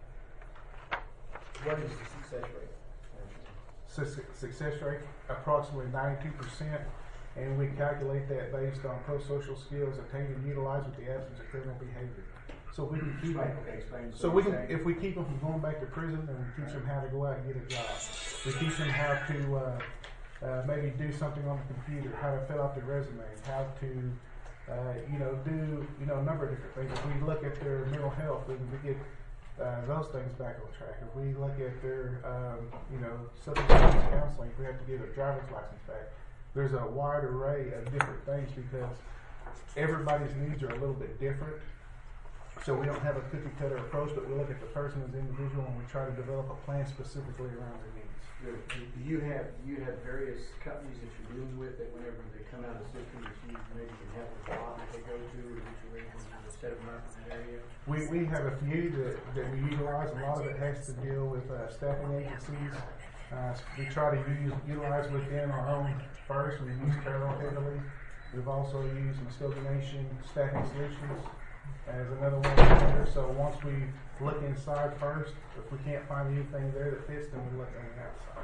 what is the success rate? Su- Success rate approximately ninety-two percent, and we calculate that based on pro-social skills attained and utilized with the absence of criminal behavior. So we can keep Explain, them. okay, explain. So we can, if we keep them from going back to prison, then we teach them how to go out and get a job. We teach them how to uh, uh, maybe do something on the computer, how to fill out their resume, how to uh, you know do you know a number of different things. If we look at their mental health, we, we get uh, those things back on track. If we look at their um, you know substance abuse counseling, if we have to get a driver's license back. There's a wide array of different things because everybody's needs are a little bit different. So we don't have a cookie cutter approach, but we look at the person as individual and we try to develop a plan specifically around their needs. Do do you have, you have various companies that you're dealing with that whenever they come out of the system, that you maybe can have a job that they go to, or that you're able to set them up in that area? We, we have a few that, that we utilize. A lot of it has to deal with uh, staffing agencies. Uh, we try to use, utilize within our own first. We use Carroll heavily. We've also used Muskogee Nation Staffing Solutions as another one of the vendors. So once we look inside first, if we can't find anything there that fits, then we look on the outside.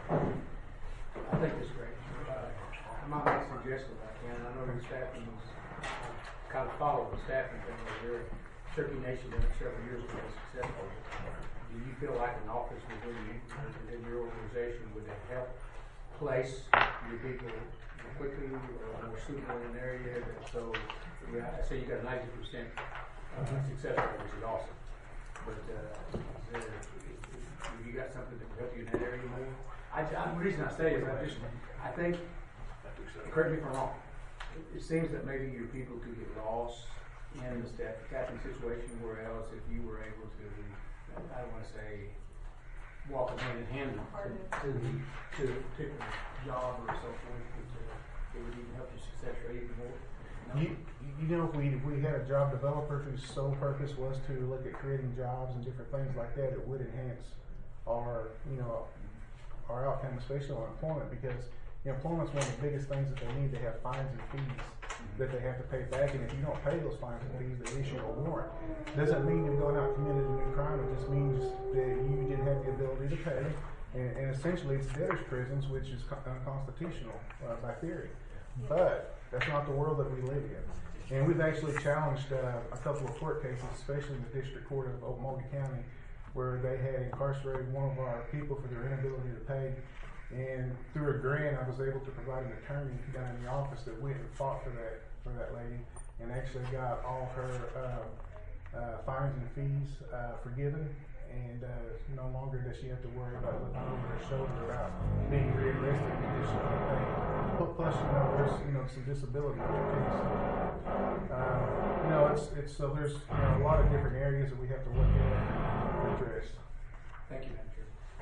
I think that's great. Uh, I might make a suggestion about that. I know your staffing was, uh, kind of followed the staffing thing over there. Turkey Nation did it several years ago successful. Do you feel like an office within, you, within your organization would help place your people quickly or more suitable in an area? That, so, yeah, I say you got a ninety percent uh, success rate, which is awesome. But uh, is there, have you got something that can help you in that area more? I, I, the reason I say is I just, I think, correct me if I'm wrong, it, it seems that maybe your people could get lost in the staff, staffing situation, where else if you were able to, I don't want to say, walk hand in hand to, to, the, to a particular job or so forth, but, uh, it would even help your success rate even more. No? You, you know, if we, if we had a job developer whose sole purpose was to look at creating jobs and different things like that, it would enhance our, you know, our outcome, especially on employment, because you know, employment's one of the biggest things that they need. They have fines and fees that they have to pay back, and if you don't pay those fines and fees, they issue a warrant. Doesn't mean you're going out and committed a new crime. It just means that you didn't have the ability to pay, and, and essentially it's debtors' prisons, which is unconstitutional uh, by theory. But that's not the world that we live in. And we've actually challenged uh, a couple of court cases, especially in the District Court of Okmulgee County, where they had incarcerated one of our people for their inability to pay. And through a grant, I was able to provide an attorney down in the office that went and fought for that for that lady, and actually got all her uh, uh, fines and fees uh, forgiven. And uh, no longer does she have to worry about looking over her shoulder about being rearrested in addition to pay. Plus, you know, there's you know some disability there too. So, uh, you know, it's it's so there's you know, a lot of different areas that we have to look at and address. Thank you, Madam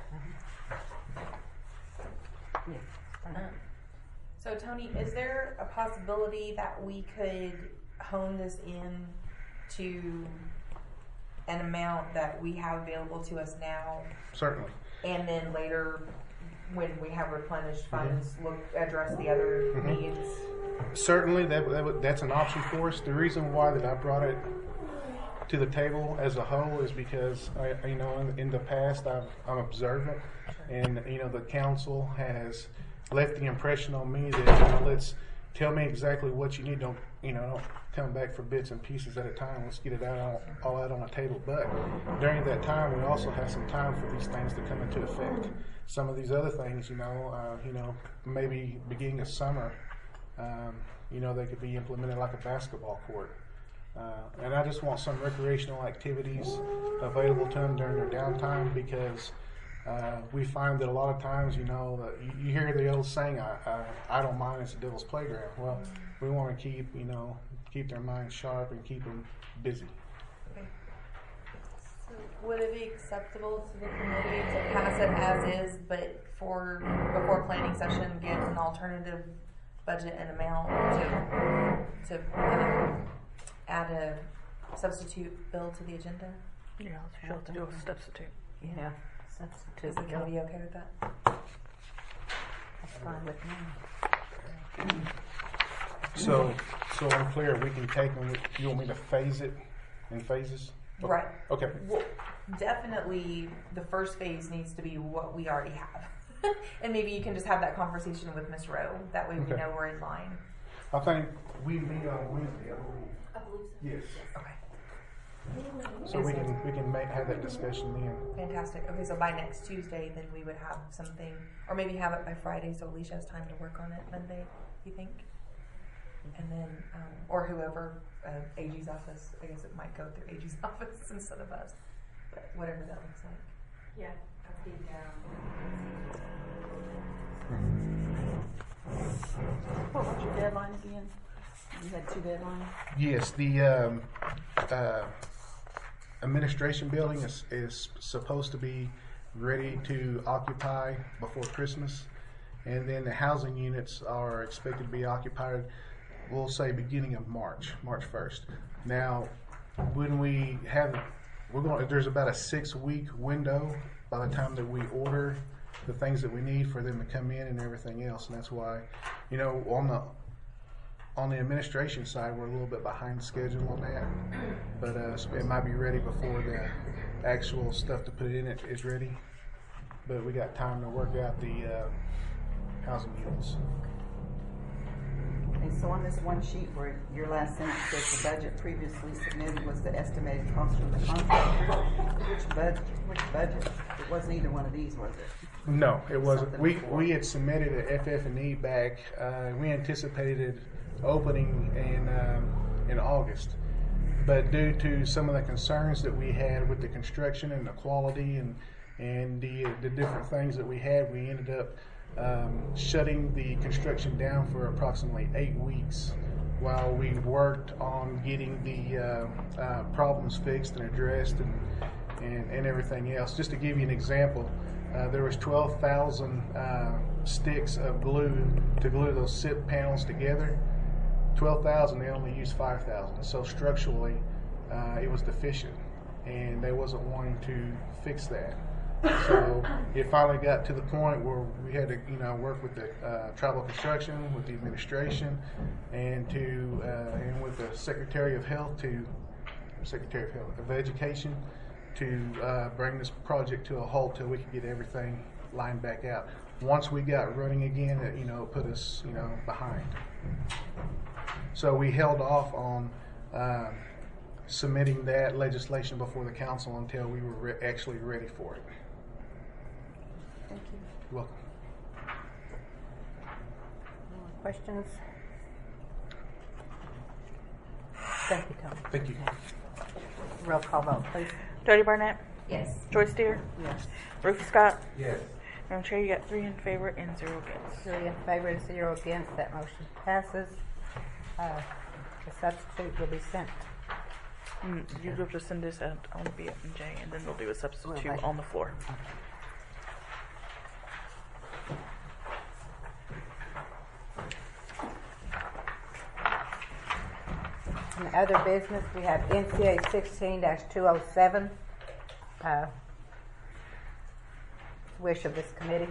Chair. Um, so, Tony, is there a possibility that we could hone this in to an amount that we have available to us now? Certainly. And then later, when we have replenished funds, mm-hmm. look address the other mm-hmm. needs? Certainly, that, that that's an option for us. The reason why that I brought it to the table as a whole is because I, you know, in, in the past I've, I'm observant, and you know the council has left the impression on me that, you know, let's tell me exactly what you need. Don't, you know, don't come back for bits and pieces at a time. Let's get it out all, all out on the table. But during that time, we also have some time for these things to come into effect. Some of these other things, you know, uh, you know, maybe beginning of summer, um, you know, they could be implemented like a basketball court. Uh, and I just want some recreational activities available to them during their downtime, because uh, we find that a lot of times, you know, that you, you hear the old saying, I, I, I don't mind, it's a devil's playground. Well, we want to keep, you know, keep their minds sharp and keep them busy. Okay. So would it be acceptable to the committee to kind of set as is, but for before planning session get an alternative budget and amount to to kind of add a substitute bill to the agenda? Yeah, she'll have to do a substitute. Yeah, substitute. Is the committee okay with that? That's fine with me. So, so I'm clear, we can take them, you want me to phase it in phases? Okay. Right. Okay. Well, definitely the first phase needs to be what we already have. And maybe you can just have that conversation with Miz Rowe. That way we Okay. know we're in line. I think we meet on Wednesday, I believe. I believe so. Yes. Okay. So we can, we can make, have that discussion then. Fantastic. Okay, so by next Tuesday, then we would have something, or maybe have it by Friday, so Alicia has time to work on it Monday, you think? And then, um, or whoever, uh, A G's office, I guess it might go through A G's office instead of us, but whatever that looks like. Yeah, I think, What was your deadline again? You had two deadlines? Yes, the um, uh, administration building is, is supposed to be ready to occupy before Christmas, and then the housing units are expected to be occupied, we'll say beginning of March, March first. Now, when we have, we're going, there's about a six week window by the time that we order the things that we need for them to come in and everything else, and that's why, you know, on the on the administration side, we're a little bit behind schedule on that, but uh, so it might be ready before the actual stuff to put in it is ready. But we got time to work out the uh, housing units. Okay, so on this one sheet where your last sentence says the budget previously submitted was the estimated cost from the contractor, which budget? Which budget? It wasn't either one of these, was it? No, it wasn't. Something We before. we had submitted an F F and E back. Uh, we anticipated opening in um, in August, but due to some of the concerns that we had with the construction and the quality and and the the different things that we had, we ended up um, shutting the construction down for approximately eight weeks while we worked on getting the uh, uh, problems fixed and addressed and, and and everything else. Just to give you an example. Uh, there was twelve thousand uh, sticks of glue to glue those S I P panels together. twelve thousand, they only used five thousand. So structurally, uh, it was deficient, and they wasn't wanting to fix that. So it finally got to the point where we had to, you know, work with the uh, tribal construction, with the administration, and to uh, and with the Secretary of Health to Secretary of Health of Education. to uh, bring this project to a halt till we could get everything lined back out. Once we got running again, it, you know, put us, you know, behind. So we held off on uh, submitting that legislation before the council until we were re- actually ready for it. Thank you. You're welcome. Questions? Thank you, Tom. Thank you. Roll call vote, please. Jody Barnett? Yes. Joyce Deer? Yes. Rufus Scott? Yes. Madam Chair, you got three in favor and zero against. Three in favor and zero against. That motion passes. Uh, the substitute will be sent. Mm, you have to send this out on B F and J, and then they'll do a substitute Well, I- on the floor. In other business, we have N C A sixteen two oh seven. Uh, wish of this committee.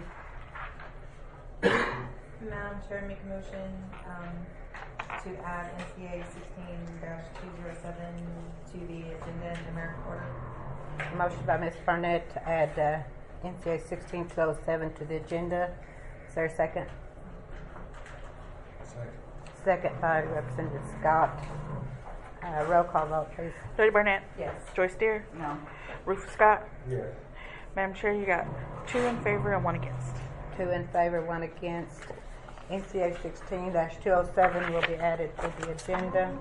Madam Chair, make a motion um, to add N C A sixteen two oh seven to the agenda in numeric order. Motion by Miz Barnett to add uh, N C A sixteen two oh seven to the agenda. Is there a second? Second. Second by Representative Scott. Uh, roll call vote, please. Jody Barnett. Yes. Joyce Deer. No. Rufus Scott. Yes. Madam Chair, you got two in favor and one against. Two in favor, one against. N C A sixteen two oh seven will be added to the agenda.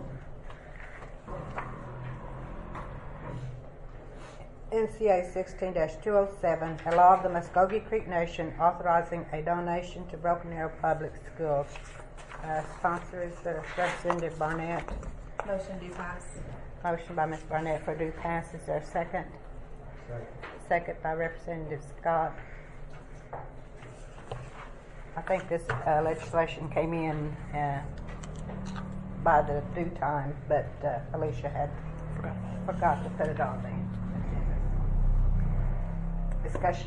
N C A sixteen two oh seven, a law of the Muskogee Creek Nation authorizing a donation to Broken Arrow Public Schools. Uh, sponsor is uh, Representative Barnett. Motion do pass. Motion by Miz Barnett for due pass. Is there a second? Second. Second by Representative Scott. I think this uh, legislation came in uh, by the due time, but uh, Alicia had forgot. forgot to put it on there. Discussion.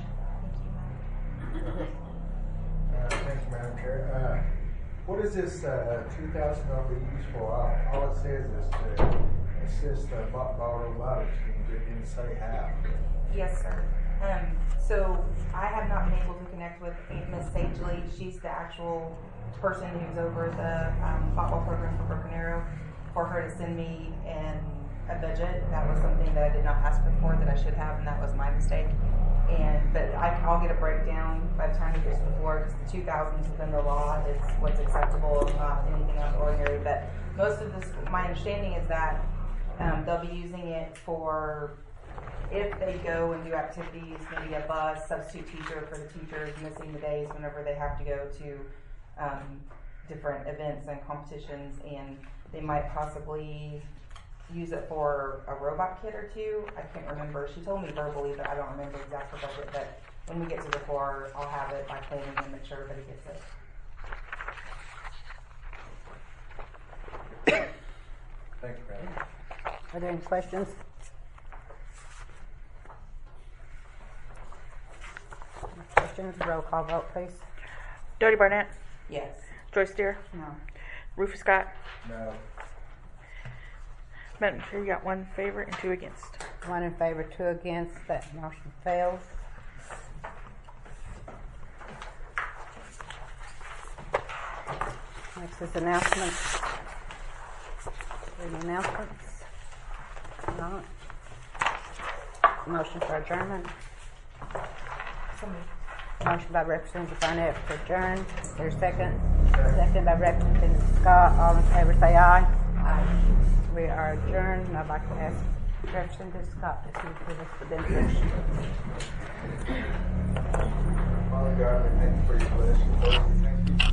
Uh, thanks, Madam Chair. Uh, what is this uh, two thousand going to be used for? All, all it says is to assist the borrow lottery schemes. It didn't say how. Yes, sir. Um, so I have not been able to connect with Miss Sagely. She's the actual person who's over the um, football program for Broken Arrow. For her to send me in a budget, that was something that I did not ask before that I should have, and that was my mistake. And but I, I'll get a breakdown by the time it gets to the floor, because the two thousands within the law is what's acceptable, not anything out of the ordinary. But most of this, my understanding is that um, they'll be using it for if they go and do activities, maybe a bus, substitute teacher for the teachers missing the days whenever they have to go to um, different events and competitions, and they might possibly use it for a robot kit or two. I can't remember. She told me verbally, but I don't remember exactly the budget. But when we get to the floor, I'll have it by planning and make sure everybody gets it. Thank you, Madam. Are there any questions? Questions? Roll call vote, please. Jody Barnett. Yes. Joyce Deer. No. Rufus Scott. No. Madam Chair, you got one in favor and two against. One in favor, two against. That motion fails. Next is announcements. Any announcements? Not. Motion for adjournment. Motion by Representative Barnett to adjourn. Is there a second? Second by Representative Scott. All in favor say aye. Aye. We are adjourned, and I'd like to ask Representative Scott to please give us the benediction. Father God, we thank you for your blessing. Lord, we thank you